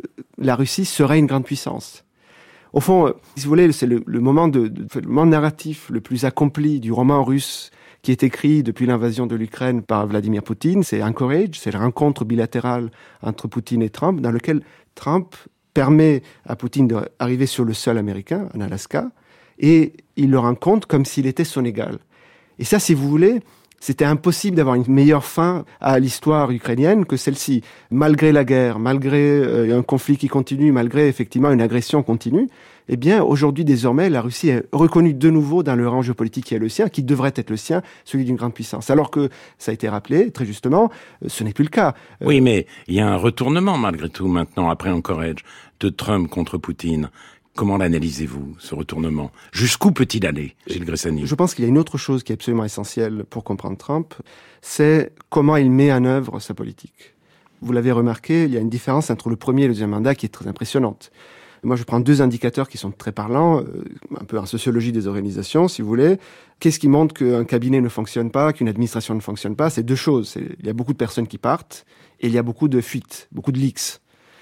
la Russie serait une grande puissance. Au fond, si vous voulez, c'est le moment narratif le plus accompli du roman russe qui est écrit depuis l'invasion de l'Ukraine par Vladimir Poutine. C'est Anchorage, c'est la rencontre bilatérale entre Poutine et Trump, dans lequel Trump permet à Poutine d'arriver sur le sol américain, en Alaska, et il le rencontre comme s'il était son égal. Et ça, si vous voulez, c'était impossible d'avoir une meilleure fin à l'histoire ukrainienne que celle-ci. Malgré la guerre, malgré un conflit qui continue, malgré effectivement une agression continue, eh bien, aujourd'hui, désormais, la Russie est reconnue de nouveau dans le rang géopolitique qui est le sien, qui devrait être le sien, celui d'une grande puissance. Alors que, ça a été rappelé, très justement, ce n'est plus le cas. Oui, mais il y a un retournement, malgré tout, maintenant, après Anchorage, de Trump contre Poutine. Comment l'analysez-vous, ce retournement ? Jusqu'où peut-il aller, Gilles Gressani ? Je pense qu'il y a une autre chose qui est absolument essentielle pour comprendre Trump, c'est comment il met en œuvre sa politique. Vous l'avez remarqué, il y a une différence entre le premier et le deuxième mandat qui est très impressionnante. Moi, je prends 2 indicateurs qui sont très parlants, un peu en sociologie des organisations, si vous voulez. Qu'est-ce qui montre qu'un cabinet ne fonctionne pas, qu'une administration ne fonctionne pas ? C'est 2 choses. Il y a beaucoup de personnes qui partent et il y a beaucoup de fuites, beaucoup de leaks.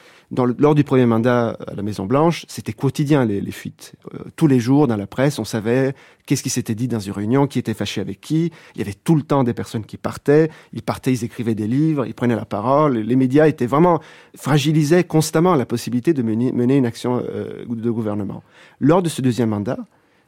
Lors du premier mandat à la Maison-Blanche, c'était quotidien les fuites. Tous les jours, dans la presse, on savait qu'est-ce qui s'était dit dans une réunion, qui était fâché avec qui. Il y avait tout le temps des personnes qui partaient. Ils écrivaient des livres, ils prenaient la parole. Les médias étaient vraiment fragilisaient constamment la possibilité de mener une action de gouvernement. Lors de ce deuxième mandat,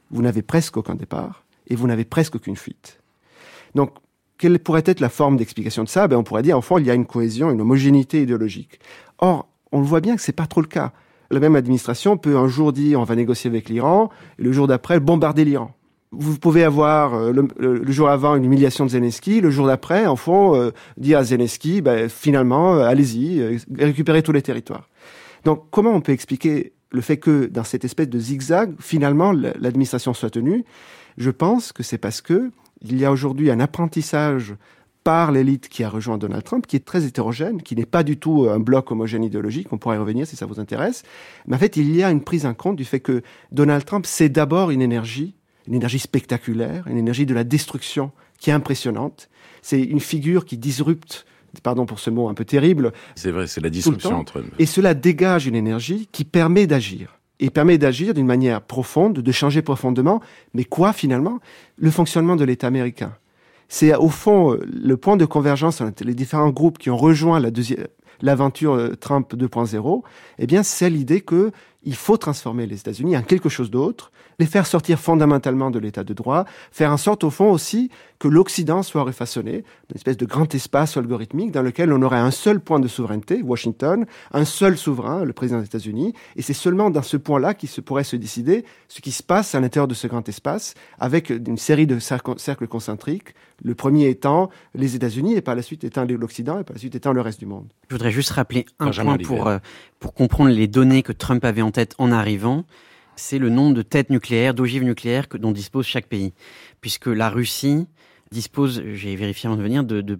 vous n'avez presque aucun départ et vous n'avez presque aucune fuite. Donc, quelle pourrait être la forme d'explication de ça? On pourrait dire, en fond, il y a une cohésion, une homogénéité idéologique. Or, on le voit bien que c'est pas trop le cas. La même administration peut un jour dire, on va négocier avec l'Iran, et le jour d'après, bombarder l'Iran. Vous pouvez avoir le jour avant une humiliation de Zelensky, le jour d'après, en fond, dire à Zelensky, finalement, allez-y, récupérez tous les territoires. Donc, comment on peut expliquer le fait que, dans cette espèce de zigzag, finalement, l'administration soit tenue? Je pense que c'est parce que il y a aujourd'hui un apprentissage par l'élite qui a rejoint Donald Trump, qui est très hétérogène, qui n'est pas du tout un bloc homogène idéologique, on pourrait y revenir si ça vous intéresse. Mais en fait, il y a une prise en compte du fait que Donald Trump, c'est d'abord une énergie spectaculaire, une énergie de la destruction qui est impressionnante. C'est une figure qui disrupte, pardon pour ce mot un peu terrible. C'est vrai, c'est la disruption entre eux. Et cela dégage une énergie qui permet d'agir. Et permet d'agir d'une manière profonde, de changer profondément. Mais quoi, finalement? Le fonctionnement de l'État américain. C'est, au fond, le point de convergence entre les différents groupes qui ont rejoint l'aventure Trump 2.0. Eh bien, c'est l'idée qu'il faut transformer les États-Unis en quelque chose d'autre, les faire sortir fondamentalement de l'état de droit, faire en sorte, au fond, aussi, que l'Occident soit refaçonné, une espèce de grand espace algorithmique dans lequel on aurait un seul point de souveraineté, Washington, un seul souverain, le président des États-Unis, et c'est seulement dans ce point-là qu'il pourrait se décider ce qui se passe à l'intérieur de ce grand espace, avec une série de cercles concentriques, le premier étant les États-Unis, et par la suite étant l'Occident, et par la suite étant le reste du monde. Je voudrais juste rappeler un point pour comprendre les données que Trump avait en tête en arrivant. C'est le nombre de têtes nucléaires, d'ogives nucléaires dont dispose chaque pays. Puisque la Russie dispose, j'ai vérifié avant de venir, de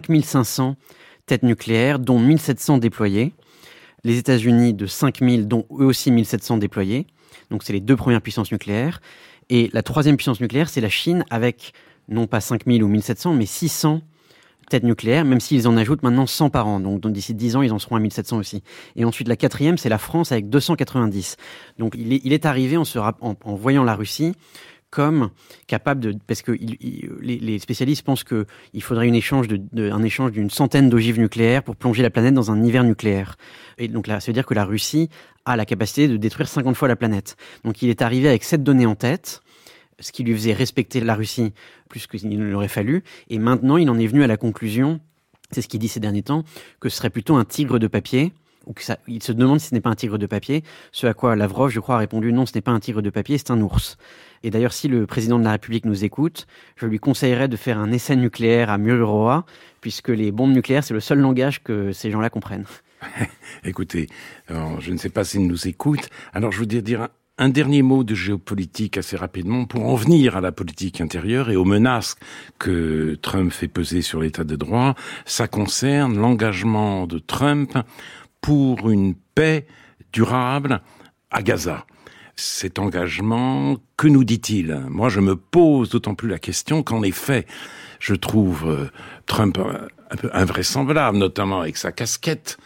5500 têtes nucléaires, dont 1700 déployées. Les États-Unis de 5000, dont eux aussi 1700 déployés. Donc c'est les deux premières puissances nucléaires. Et la troisième puissance nucléaire, c'est la Chine, avec non pas 5000 ou 1700, mais 600 têtes nucléaires, même s'ils en ajoutent maintenant 100 par an. Donc d'ici 10 ans, ils en seront à 1700 aussi. Et ensuite, la quatrième, c'est la France avec 290. Donc il est arrivé en voyant la Russie comme capable parce que les spécialistes pensent qu'il faudrait un échange d'une centaine d'ogives nucléaires pour plonger la planète dans un hiver nucléaire. Et donc là, ça veut dire que la Russie a la capacité de détruire 50 fois la planète. Donc il est arrivé avec cette donnée en tête, ce qui lui faisait respecter la Russie plus qu'il ne l'aurait fallu. Et maintenant, il en est venu à la conclusion, c'est ce qu'il dit ces derniers temps, que ce serait plutôt un tigre de papier, il se demande si ce n'est pas un tigre de papier, ce à quoi Lavrov, je crois, a répondu non, ce n'est pas un tigre de papier, c'est un ours. Et d'ailleurs, si le président de la République nous écoute, je lui conseillerais de faire un essai nucléaire à Mururoa, puisque les bombes nucléaires, c'est le seul langage que ces gens-là comprennent. Écoutez, je ne sais pas s'ils nous écoutent, alors je voudrais dire un dernier mot de géopolitique assez rapidement pour en venir à la politique intérieure et aux menaces que Trump fait peser sur l'état de droit. Ça concerne l'engagement de Trump pour une paix durable à Gaza. Cet engagement, que nous dit-il? Moi, je me pose d'autant plus la question qu'en effet, je trouve Trump un peu invraisemblable, notamment avec sa casquette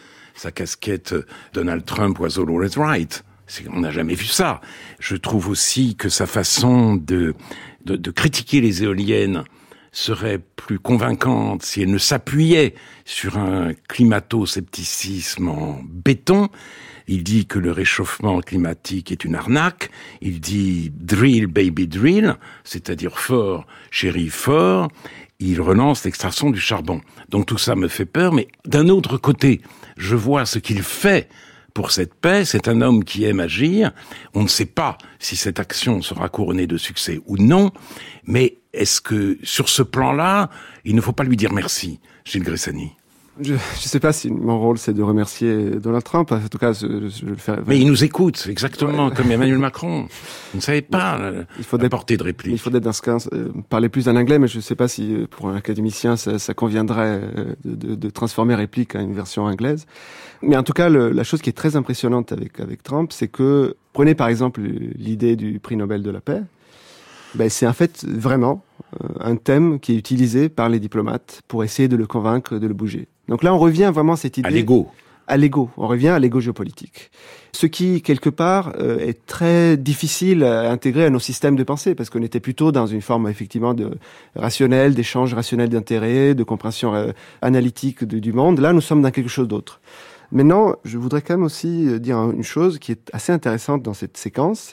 Donald Trump was always right. On n'a jamais vu ça. Je trouve aussi que sa façon de critiquer les éoliennes serait plus convaincante si elle ne s'appuyait sur un climato-scepticisme en béton. Il dit que le réchauffement climatique est une arnaque. Il dit « drill, baby, drill », c'est-à-dire « fort, chérie, fort ». Il relance l'extraction du charbon. Donc tout ça me fait peur, mais d'un autre côté, je vois ce qu'il fait pour cette paix. C'est un homme qui aime agir. On ne sait pas si cette action sera couronnée de succès ou non, mais est-ce que sur ce plan-là, il ne faut pas lui dire merci, Gilles Gressani? Je ne sais pas si mon rôle c'est de remercier Donald Trump. En tout cas, je le fais. Mais il nous écoute, exactement comme Emmanuel Macron. Vous ne savez pas la portée de réplique. Il faudrait dans ce cas parler plus en anglais, mais je ne sais pas si pour un académicien ça conviendrait de transformer réplique en une version anglaise. Mais en tout cas, la chose qui est très impressionnante avec Trump, c'est que prenez par exemple l'idée du prix Nobel de la paix. C'est en fait vraiment un thème qui est utilisé par les diplomates pour essayer de le convaincre de le bouger. Donc là, on revient vraiment à cette idée... À l'ego. On revient à l'ego géopolitique. Ce qui, quelque part, est très difficile à intégrer à nos systèmes de pensée, parce qu'on était plutôt dans une forme, effectivement, de rationnel, d'échange rationnel d'intérêts, de compréhension analytique du monde. Là, nous sommes dans quelque chose d'autre. Maintenant, je voudrais quand même aussi dire une chose qui est assez intéressante dans cette séquence,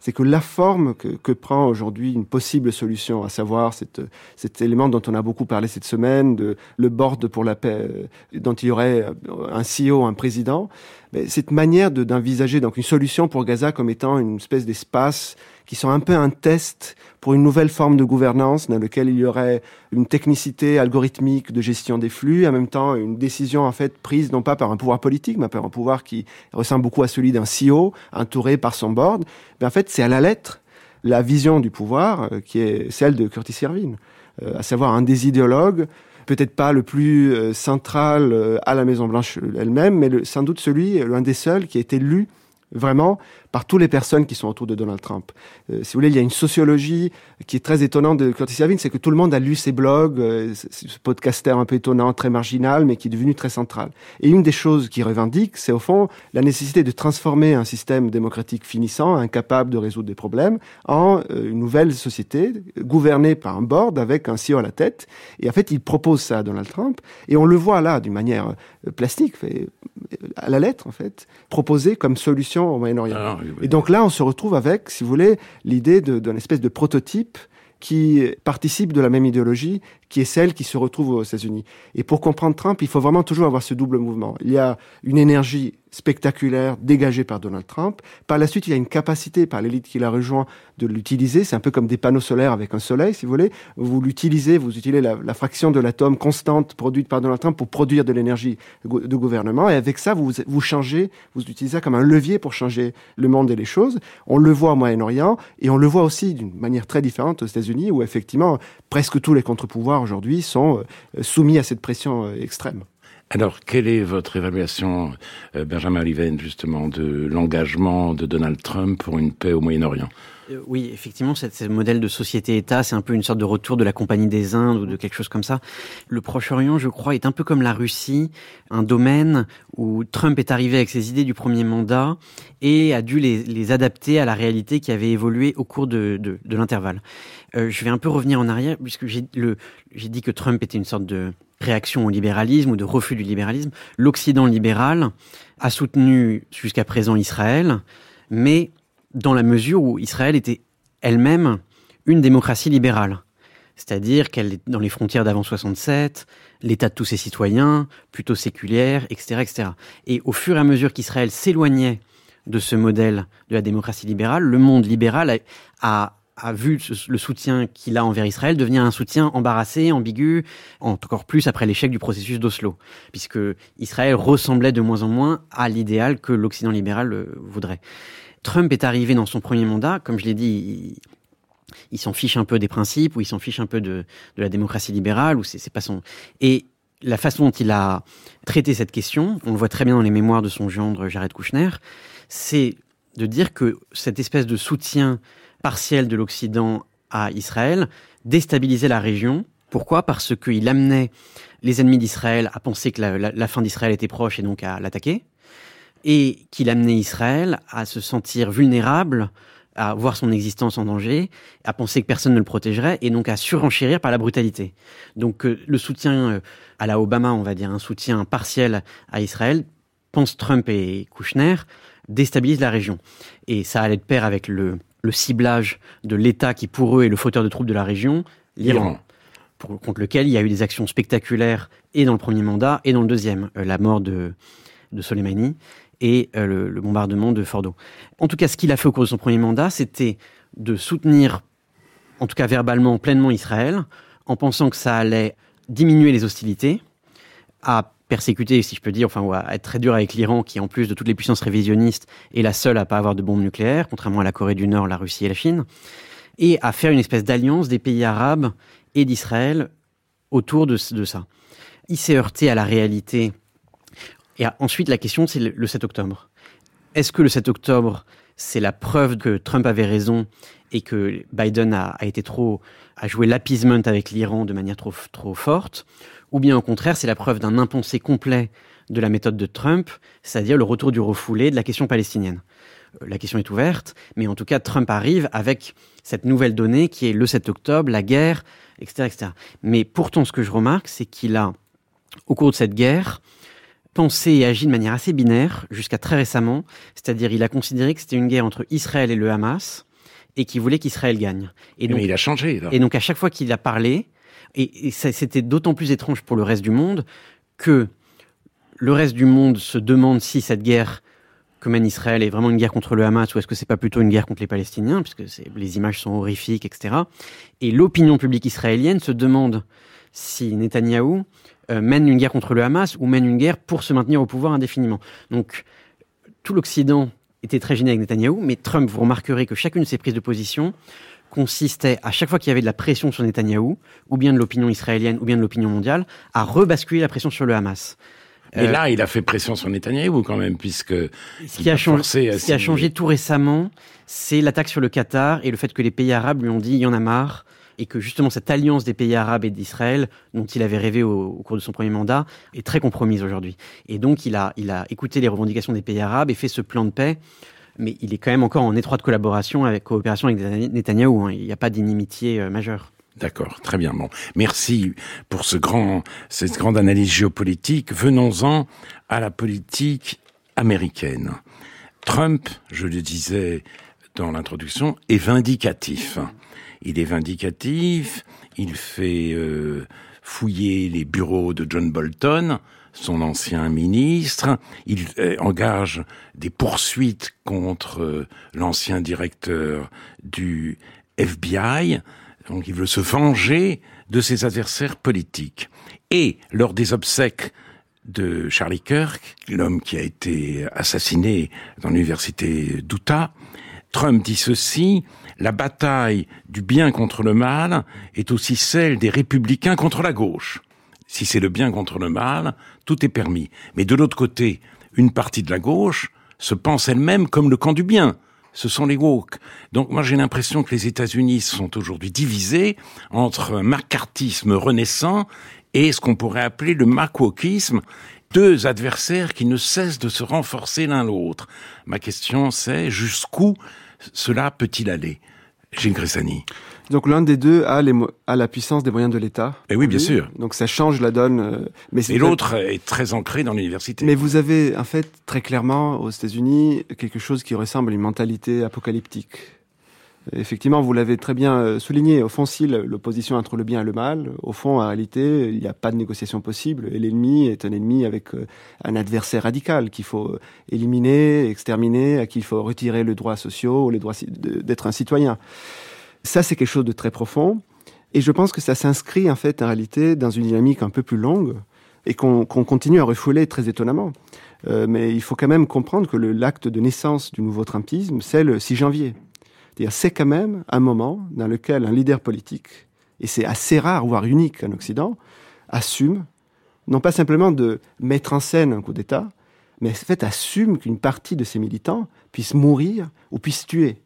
c'est que la forme que prend aujourd'hui une possible solution, à savoir cet élément dont on a beaucoup parlé cette semaine, le board pour la paix, dont il y aurait un CEO, un président, mais cette manière d'envisager donc une solution pour Gaza comme étant une espèce d'espace qui sont un peu un test pour une nouvelle forme de gouvernance dans lequel il y aurait une technicité algorithmique de gestion des flux, en même temps une décision en fait prise non pas par un pouvoir politique, mais par un pouvoir qui ressemble beaucoup à celui d'un CEO, entouré par son board. Mais en fait, c'est à la lettre la vision du pouvoir qui est celle de Curtis Yervin, à savoir un des idéologues, peut-être pas le plus central à la Maison-Blanche elle-même, mais sans doute l'un des seuls qui a été lu vraiment par toutes les personnes qui sont autour de Donald Trump. Si vous voulez, il y a une sociologie qui est très étonnante de Curtis Yervin, c'est que tout le monde a lu ses blogs, ce podcaster un peu étonnant, très marginal, mais qui est devenu très central. Et une des choses qu'il revendique, c'est au fond la nécessité de transformer un système démocratique finissant, incapable de résoudre des problèmes, en une nouvelle société gouvernée par un board avec un CEO à la tête. Et en fait, il propose ça à Donald Trump, et on le voit là d'une manière plastique, à la lettre en fait, proposé comme solution au Moyen-Orient. Et donc là, on se retrouve avec, si vous voulez, l'idée d'une espèce de prototype qui participe de la même idéologie, qui est celle qui se retrouve aux États-Unis. Et pour comprendre Trump, il faut vraiment toujours avoir ce double mouvement. Il y a une énergie spectaculaire dégagée par Donald Trump. Par la suite, il y a une capacité par l'élite qui l'a rejoint de l'utiliser. C'est un peu comme des panneaux solaires avec un soleil, si vous voulez. Vous utilisez la fraction de l'atome constante produite par Donald Trump pour produire de l'énergie de gouvernement. Et avec ça, vous changez, vous utilisez ça comme un levier pour changer le monde et les choses. On le voit au Moyen-Orient et on le voit aussi d'une manière très différente aux États-Unis où effectivement, presque tous les contre-pouvoirs aujourd'hui sont soumis à cette pression extrême. Alors, quelle est votre évaluation, Benjamin Oliven, justement, de l'engagement de Donald Trump pour une paix au Moyen-Orient ? Oui, effectivement, ce modèle de société-État, c'est un peu une sorte de retour de la Compagnie des Indes ou de quelque chose comme ça. Le Proche-Orient, je crois, est un peu comme la Russie, un domaine où Trump est arrivé avec ses idées du premier mandat et a dû les adapter à la réalité qui avait évolué au cours de l'intervalle. Je vais un peu revenir en arrière, puisque j'ai dit que Trump était une sorte de réaction au libéralisme ou de refus du libéralisme. L'Occident libéral a soutenu jusqu'à présent Israël, mais dans la mesure où Israël était elle-même une démocratie libérale. C'est-à-dire qu'elle est dans les frontières d'avant 67, l'État de tous ses citoyens, plutôt séculaire, etc., etc. Et au fur et à mesure qu'Israël s'éloignait de ce modèle de la démocratie libérale, le monde libéral a vu le soutien qu'il a envers Israël devenir un soutien embarrassé, ambigu, encore plus après l'échec du processus d'Oslo, puisque Israël ressemblait de moins en moins à l'idéal que l'Occident libéral voudrait. Trump est arrivé dans son premier mandat, comme je l'ai dit, il s'en fiche un peu des principes, ou il s'en fiche un peu de la démocratie libérale, ou c'est pas son... Et la façon dont il a traité cette question, on le voit très bien dans les mémoires de son gendre Jared Kushner, c'est de dire que cette espèce de soutien partiel de l'Occident à Israël déstabilisait la région. Pourquoi ? Parce qu'il amenait les ennemis d'Israël à penser que la fin d'Israël était proche et donc à l'attaquer, et qu'il amenait Israël à se sentir vulnérable, à voir son existence en danger, à penser que personne ne le protégerait, et donc à surenchérir par la brutalité. Donc le soutien à la Obama, on va dire, un soutien partiel à Israël, pensent Trump et Kushner, déstabilise la région. Et ça allait de pair avec le ciblage de l'État qui, pour eux, est le fauteur de troubles de la région, l'Iran, contre lequel il y a eu des actions spectaculaires, et dans le premier mandat, et dans le deuxième, la mort de Soleimani, et le bombardement de Fordo. En tout cas, ce qu'il a fait au cours de son premier mandat, c'était de soutenir, en tout cas verbalement, pleinement Israël, en pensant que ça allait diminuer les hostilités, à persécuter, si je peux dire, ou à être très dur avec l'Iran, qui, en plus de toutes les puissances révisionnistes, est la seule à pas avoir de bombes nucléaires, contrairement à la Corée du Nord, la Russie et la Chine, et à faire une espèce d'alliance des pays arabes et d'Israël autour de ça. Il s'est heurté à la réalité. Et ensuite, la question, c'est le 7 octobre. Est-ce que le 7 octobre, c'est la preuve que Trump avait raison et que Biden a joué l'appeasement avec l'Iran de manière trop forte? Ou bien, au contraire, c'est la preuve d'un impensé complet de la méthode de Trump, c'est-à-dire le retour du refoulé de la question palestinienne? La question est ouverte, mais en tout cas, Trump arrive avec cette nouvelle donnée qui est le 7 octobre, la guerre, etc., etc. Mais pourtant, ce que je remarque, c'est qu'il a, au cours de cette guerre, pensé et agi de manière assez binaire jusqu'à très récemment, c'est-à-dire il a considéré que c'était une guerre entre Israël et le Hamas, et qui voulait qu'Israël gagne. Et donc, mais il a changé, là. Et donc, à chaque fois qu'il a parlé, et ça, c'était d'autant plus étrange pour le reste du monde que le reste du monde se demande si cette guerre que mène Israël est vraiment une guerre contre le Hamas ou est-ce que c'est pas plutôt une guerre contre les Palestiniens, puisque les images sont horrifiques, etc. Et l'opinion publique israélienne se demande si Netanyahou mène une guerre contre le Hamas ou mène une guerre pour se maintenir au pouvoir indéfiniment. Donc, tout l'Occident était très gêné avec Netanyahou, mais Trump, vous remarquerez que chacune de ses prises de position consistait, à chaque fois qu'il y avait de la pression sur Netanyahou, ou bien de l'opinion israélienne, ou bien de l'opinion mondiale, à rebasculer la pression sur le Hamas. Mais là, il a fait pression sur Netanyahou quand même, puisque ce qui a changé tout récemment, c'est l'attaque sur le Qatar et le fait que les pays arabes lui ont dit « il y en a marre », et que justement cette alliance des pays arabes et d'Israël, dont il avait rêvé au cours de son premier mandat, est très compromise aujourd'hui. Et donc il a écouté les revendications des pays arabes et fait ce plan de paix, mais il est quand même encore en étroite coopération avec Netanyahou. Il n'y a pas d'inimitié majeure. D'accord, très bien. Bon, merci pour cette grande analyse géopolitique. Venons-en à la politique américaine. Trump, je le disais dans l'introduction, est vindicatif. Il est vindicatif, il fait fouiller les bureaux de John Bolton, son ancien ministre, il engage des poursuites contre l'ancien directeur du FBI. Donc il veut se venger de ses adversaires politiques. Et lors des obsèques de Charlie Kirk, l'homme qui a été assassiné dans l'université d'Utah, Trump dit ceci: la bataille du bien contre le mal est aussi celle des républicains contre la gauche. Si c'est le bien contre le mal, tout est permis. Mais de l'autre côté, une partie de la gauche se pense elle-même comme le camp du bien. Ce sont les woke. Donc moi j'ai l'impression que les États-Unis sont aujourd'hui divisés entre un macartisme renaissant et ce qu'on pourrait appeler le macwokisme, deux adversaires qui ne cessent de se renforcer l'un l'autre. Ma question c'est jusqu'où cela peut-il aller? Gilles Gressani. Donc l'un des deux a la puissance des moyens de l'État. Et oui, bien sûr. Donc ça change la donne. Mais l'autre est très ancré dans l'université. Mais vous avez en fait très clairement aux États-Unis quelque chose qui ressemble à une mentalité apocalyptique. Effectivement, vous l'avez très bien souligné. Au fond, si l'opposition entre le bien et le mal, au fond, en réalité, il n'y a pas de négociation possible. Et l'ennemi est un ennemi avec un adversaire radical qu'il faut éliminer, exterminer, à qui il faut retirer les droits sociaux, les droits d'être un citoyen. Ça, c'est quelque chose de très profond. Et je pense que ça s'inscrit, en fait, en réalité, dans une dynamique un peu plus longue et qu'on continue à refouler très étonnamment. Mais il faut quand même comprendre que l'acte de naissance du nouveau trumpisme, c'est le 6 janvier. C'est-à-dire, c'est quand même un moment dans lequel un leader politique, et c'est assez rare, voire unique en Occident, assume, non pas simplement de mettre en scène un coup d'État, mais en fait assume qu'une partie de ses militants puisse mourir ou puisse tuer.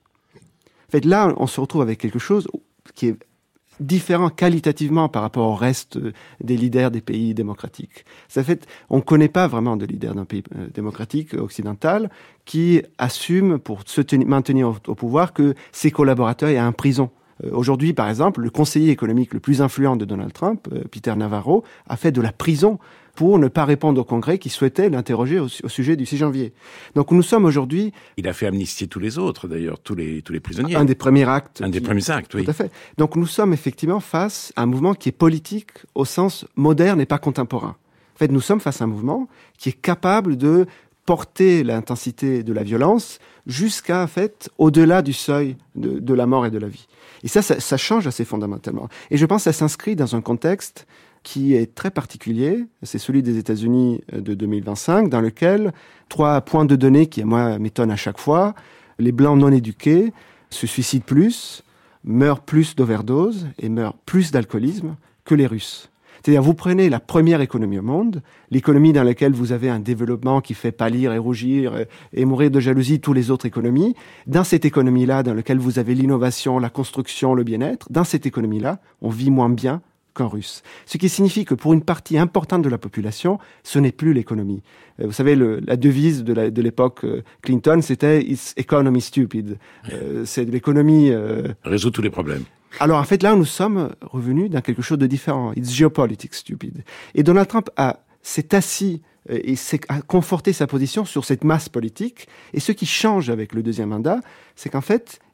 En fait, là, on se retrouve avec quelque chose qui est différent qualitativement par rapport au reste des leaders des pays démocratiques. Ça fait, on ne connaît pas vraiment de leader d'un pays démocratique occidental qui assume pour se maintenir au pouvoir que ses collaborateurs aient en prison. Aujourd'hui, par exemple, le conseiller économique le plus influent de Donald Trump, Peter Navarro, a fait de la prison pour ne pas répondre au Congrès qui souhaitait l'interroger au sujet du 6 janvier. Donc nous sommes aujourd'hui... Il a fait amnistier tous les autres, d'ailleurs, tous les prisonniers. Un des premiers actes. Des premiers actes, oui. Tout à fait. Donc nous sommes effectivement face à un mouvement qui est politique au sens moderne et pas contemporain. En fait, nous sommes face à un mouvement qui est capable de porter l'intensité de la violence jusqu'à, en fait, au-delà du seuil de la mort et de la vie. Et ça change assez fondamentalement. Et je pense que ça s'inscrit dans un contexte qui est très particulier, c'est celui des États-Unis de 2025, dans lequel 3 points de données qui, moi, m'étonnent à chaque fois, les Blancs non éduqués se suicident plus, meurent plus d'overdose et meurent plus d'alcoolisme que les Russes. C'est-à-dire, vous prenez la première économie au monde, l'économie dans laquelle vous avez un développement qui fait pâlir et rougir et mourir de jalousie toutes les autres économies. Dans cette économie-là, dans laquelle vous avez l'innovation, la construction, le bien-être, dans cette économie-là, on vit moins bien qu'un Russe. Ce qui signifie que pour une partie importante de la population, ce n'est plus l'économie. Vous savez, la devise de l'époque Clinton, c'était « It's economy stupid ». C'est de l'économie... résout tous les problèmes. Alors en fait, là, nous sommes revenus dans quelque chose de différent. « It's geopolitics stupid ». Et Donald Trump s'est assis et a conforté sa position sur cette masse politique. Et ce qui change avec le deuxième mandat, c'est qu'en fait,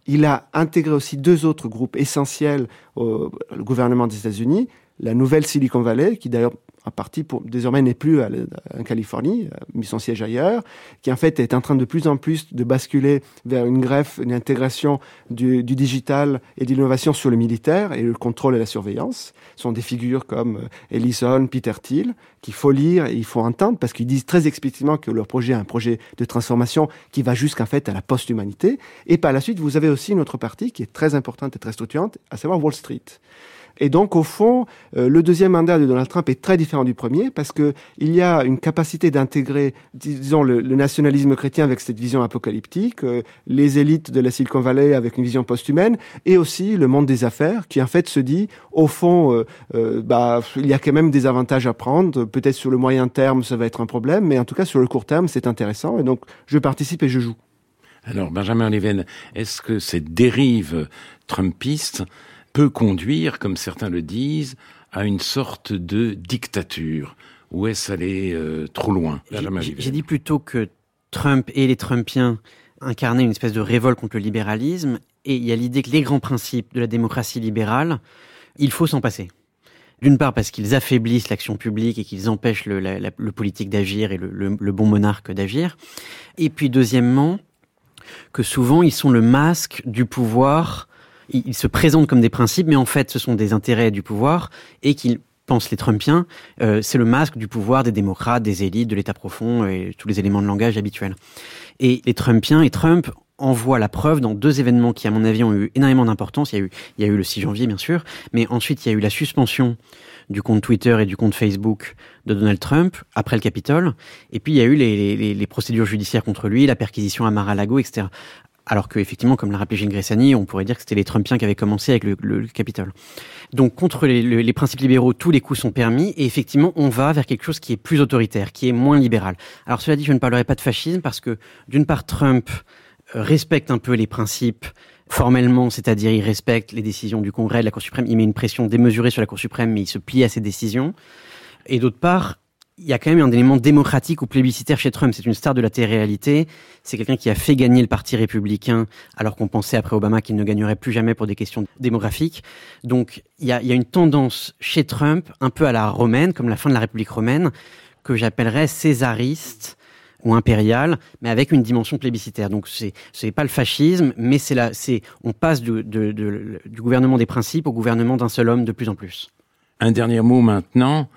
il a intégré aussi 2 autres groupes essentiels au gouvernement des États-Unis, la nouvelle Silicon Valley, qui d'ailleurs en partie désormais n'est plus en Californie, a mis son siège ailleurs, qui en fait est en train de plus en plus de basculer vers une intégration du digital et de l'innovation sur le militaire et le contrôle et la surveillance. Ce sont des figures comme Ellison, Peter Thiel, qu'il faut lire et il faut entendre parce qu'ils disent très explicitement que leur projet est un projet de transformation qui va jusqu'en fait à la post-humanité. Et par la suite, vous avez aussi une autre partie qui est très importante et très structurante, à savoir Wall Street. Et donc, au fond, le deuxième mandat de Donald Trump est très différent du premier parce que il y a une capacité d'intégrer, disons, le nationalisme chrétien avec cette vision apocalyptique, les élites de la Silicon Valley avec une vision post-humaine, et aussi le monde des affaires qui, en fait, se dit, au fond, il y a quand même des avantages à prendre. Peut-être sur le moyen terme, ça va être un problème, mais en tout cas, sur le court terme, c'est intéressant. Et donc, je participe et je joue. Alors, Benjamin Oliven, est-ce que cette dérive trumpiste peut conduire, comme certains le disent, à une sorte de dictature? Ou est-ce aller trop loin? J'ai dit plutôt que Trump et les Trumpiens incarnaient une espèce de révolte contre le libéralisme, et il y a l'idée que les grands principes de la démocratie libérale, il faut s'en passer. D'une part parce qu'ils affaiblissent l'action publique et qu'ils empêchent le politique d'agir et le bon monarque d'agir. Et puis deuxièmement, que souvent ils sont le masque du pouvoir. Ils se présentent comme des principes, mais en fait, ce sont des intérêts du pouvoir et qu'ils pensent les Trumpiens, c'est le masque du pouvoir des démocrates, des élites, de l'État profond et tous les éléments de langage habituels. Et les Trumpiens et Trump envoient la preuve dans 2 événements qui, à mon avis, ont eu énormément d'importance. Il y a eu le 6 janvier, bien sûr, mais ensuite, il y a eu la suspension du compte Twitter et du compte Facebook de Donald Trump après le Capitole. Et puis, il y a eu les procédures judiciaires contre lui, la perquisition à Mar-a-Lago, etc. Alors que, effectivement, comme l'a rappelé Gilles Gressani, on pourrait dire que c'était les Trumpiens qui avaient commencé avec le Capitole. Donc, contre les principes libéraux, tous les coups sont permis. Et effectivement, on va vers quelque chose qui est plus autoritaire, qui est moins libéral. Alors, cela dit, je ne parlerai pas de fascisme parce que, d'une part, Trump respecte un peu les principes formellement, c'est-à-dire il respecte les décisions du Congrès, de la Cour suprême. Il met une pression démesurée sur la Cour suprême, mais il se plie à ses décisions. Et d'autre part, il y a quand même un élément démocratique ou plébiscitaire chez Trump. C'est une star de la télé-réalité. C'est quelqu'un qui a fait gagner le parti républicain, alors qu'on pensait après Obama qu'il ne gagnerait plus jamais pour des questions démographiques. Donc, il y a une tendance chez Trump, un peu à la romaine, comme la fin de la République romaine, que j'appellerais césariste ou impériale, mais avec une dimension plébiscitaire. Donc, c'est pas le fascisme, mais on passe du gouvernement des principes au gouvernement d'un seul homme de plus en plus. Un dernier mot maintenant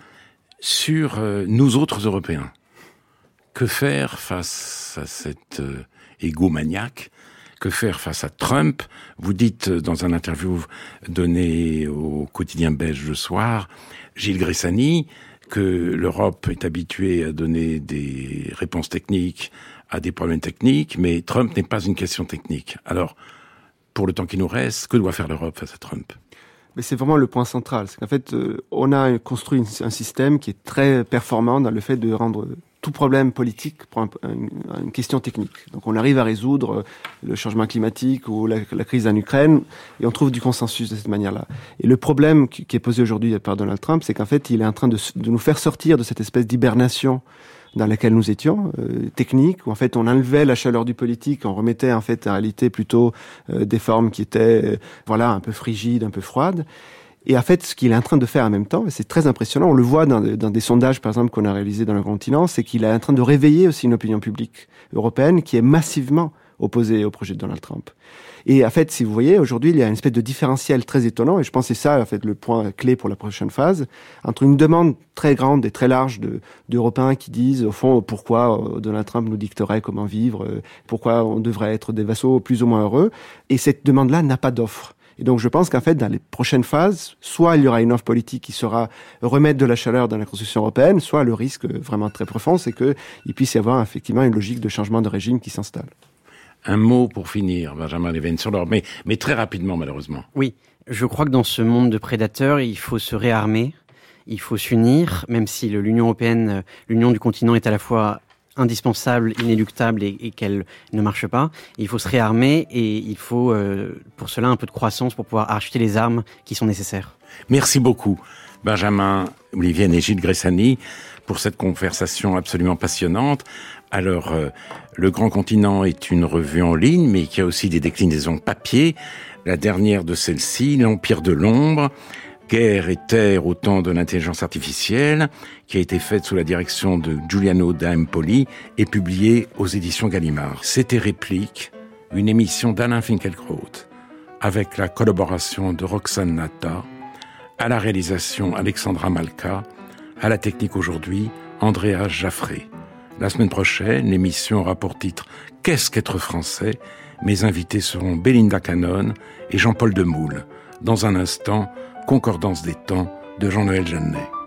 sur nous autres Européens. Que faire face à cet égomaniaque? Que faire face à Trump? Vous dites dans un interview donné au quotidien belge le soir, Gilles Gressani, que l'Europe est habituée à donner des réponses techniques à des problèmes techniques, mais Trump n'est pas une question technique. Alors, pour le temps qui nous reste, que doit faire l'Europe face à Trump? Mais c'est vraiment le point central. C'est qu'en fait, on a construit un système qui est très performant dans le fait de rendre tout problème politique pour une question technique. Donc on arrive à résoudre le changement climatique ou la crise en Ukraine et on trouve du consensus de cette manière-là. Et le problème qui est posé aujourd'hui par Donald Trump, c'est qu'en fait, il est en train de nous faire sortir de cette espèce d'hibernation dans laquelle nous étions, technique, où en fait on enlevait la chaleur du politique, on remettait en fait en réalité plutôt des formes qui étaient un peu frigides, un peu froides. Et en fait, ce qu'il est en train de faire en même temps, et c'est très impressionnant, on le voit dans des sondages par exemple qu'on a réalisés dans le continent, c'est qu'il est en train de réveiller aussi une opinion publique européenne qui est massivement opposée au projet de Donald Trump. Et en fait, si vous voyez, aujourd'hui, il y a une espèce de différentiel très étonnant, et je pense que c'est ça, en fait, le point clé pour la prochaine phase, entre une demande très grande et très large d'Européens qui disent, au fond, pourquoi Donald Trump nous dicterait comment vivre, pourquoi on devrait être des vassaux plus ou moins heureux, et cette demande-là n'a pas d'offre. Et donc, je pense qu'en fait, dans les prochaines phases, soit il y aura une offre politique qui sera remettre de la chaleur dans la construction européenne, soit le risque vraiment très profond, c'est qu'il puisse y avoir effectivement une logique de changement de régime qui s'installe. Un mot pour finir, Benjamin Oliven, sur l'Europe, mais très rapidement, malheureusement. Oui, je crois que dans ce monde de prédateurs, il faut se réarmer, il faut s'unir, même si l'Union européenne, l'union du continent est à la fois indispensable, inéluctable et qu'elle ne marche pas. Il faut se réarmer et il faut, pour cela, un peu de croissance pour pouvoir acheter les armes qui sont nécessaires. Merci beaucoup, Benjamin Olivienne et Gilles Gressani, pour cette conversation absolument passionnante. Alors, Le Grand Continent est une revue en ligne, mais qui a aussi des déclinaisons papier. La dernière de celle-ci, L'Empire de l'ombre, Guerre et terre au temps de l'intelligence artificielle, qui a été faite sous la direction de Giuliano d'Empoli et publiée aux éditions Gallimard. C'était Réplique, une émission d'Alain Finkielkraut, avec la collaboration de Roxane Nata, à la réalisation Alexandra Malka, à la technique aujourd'hui Andrea Jaffré. La semaine prochaine, l'émission aura pour titre « Qu'est-ce qu'être français ?» Mes invités seront Belinda Cannon et Jean-Paul Demoule. Dans un instant, Concordance des temps de Jean-Noël Jeannet.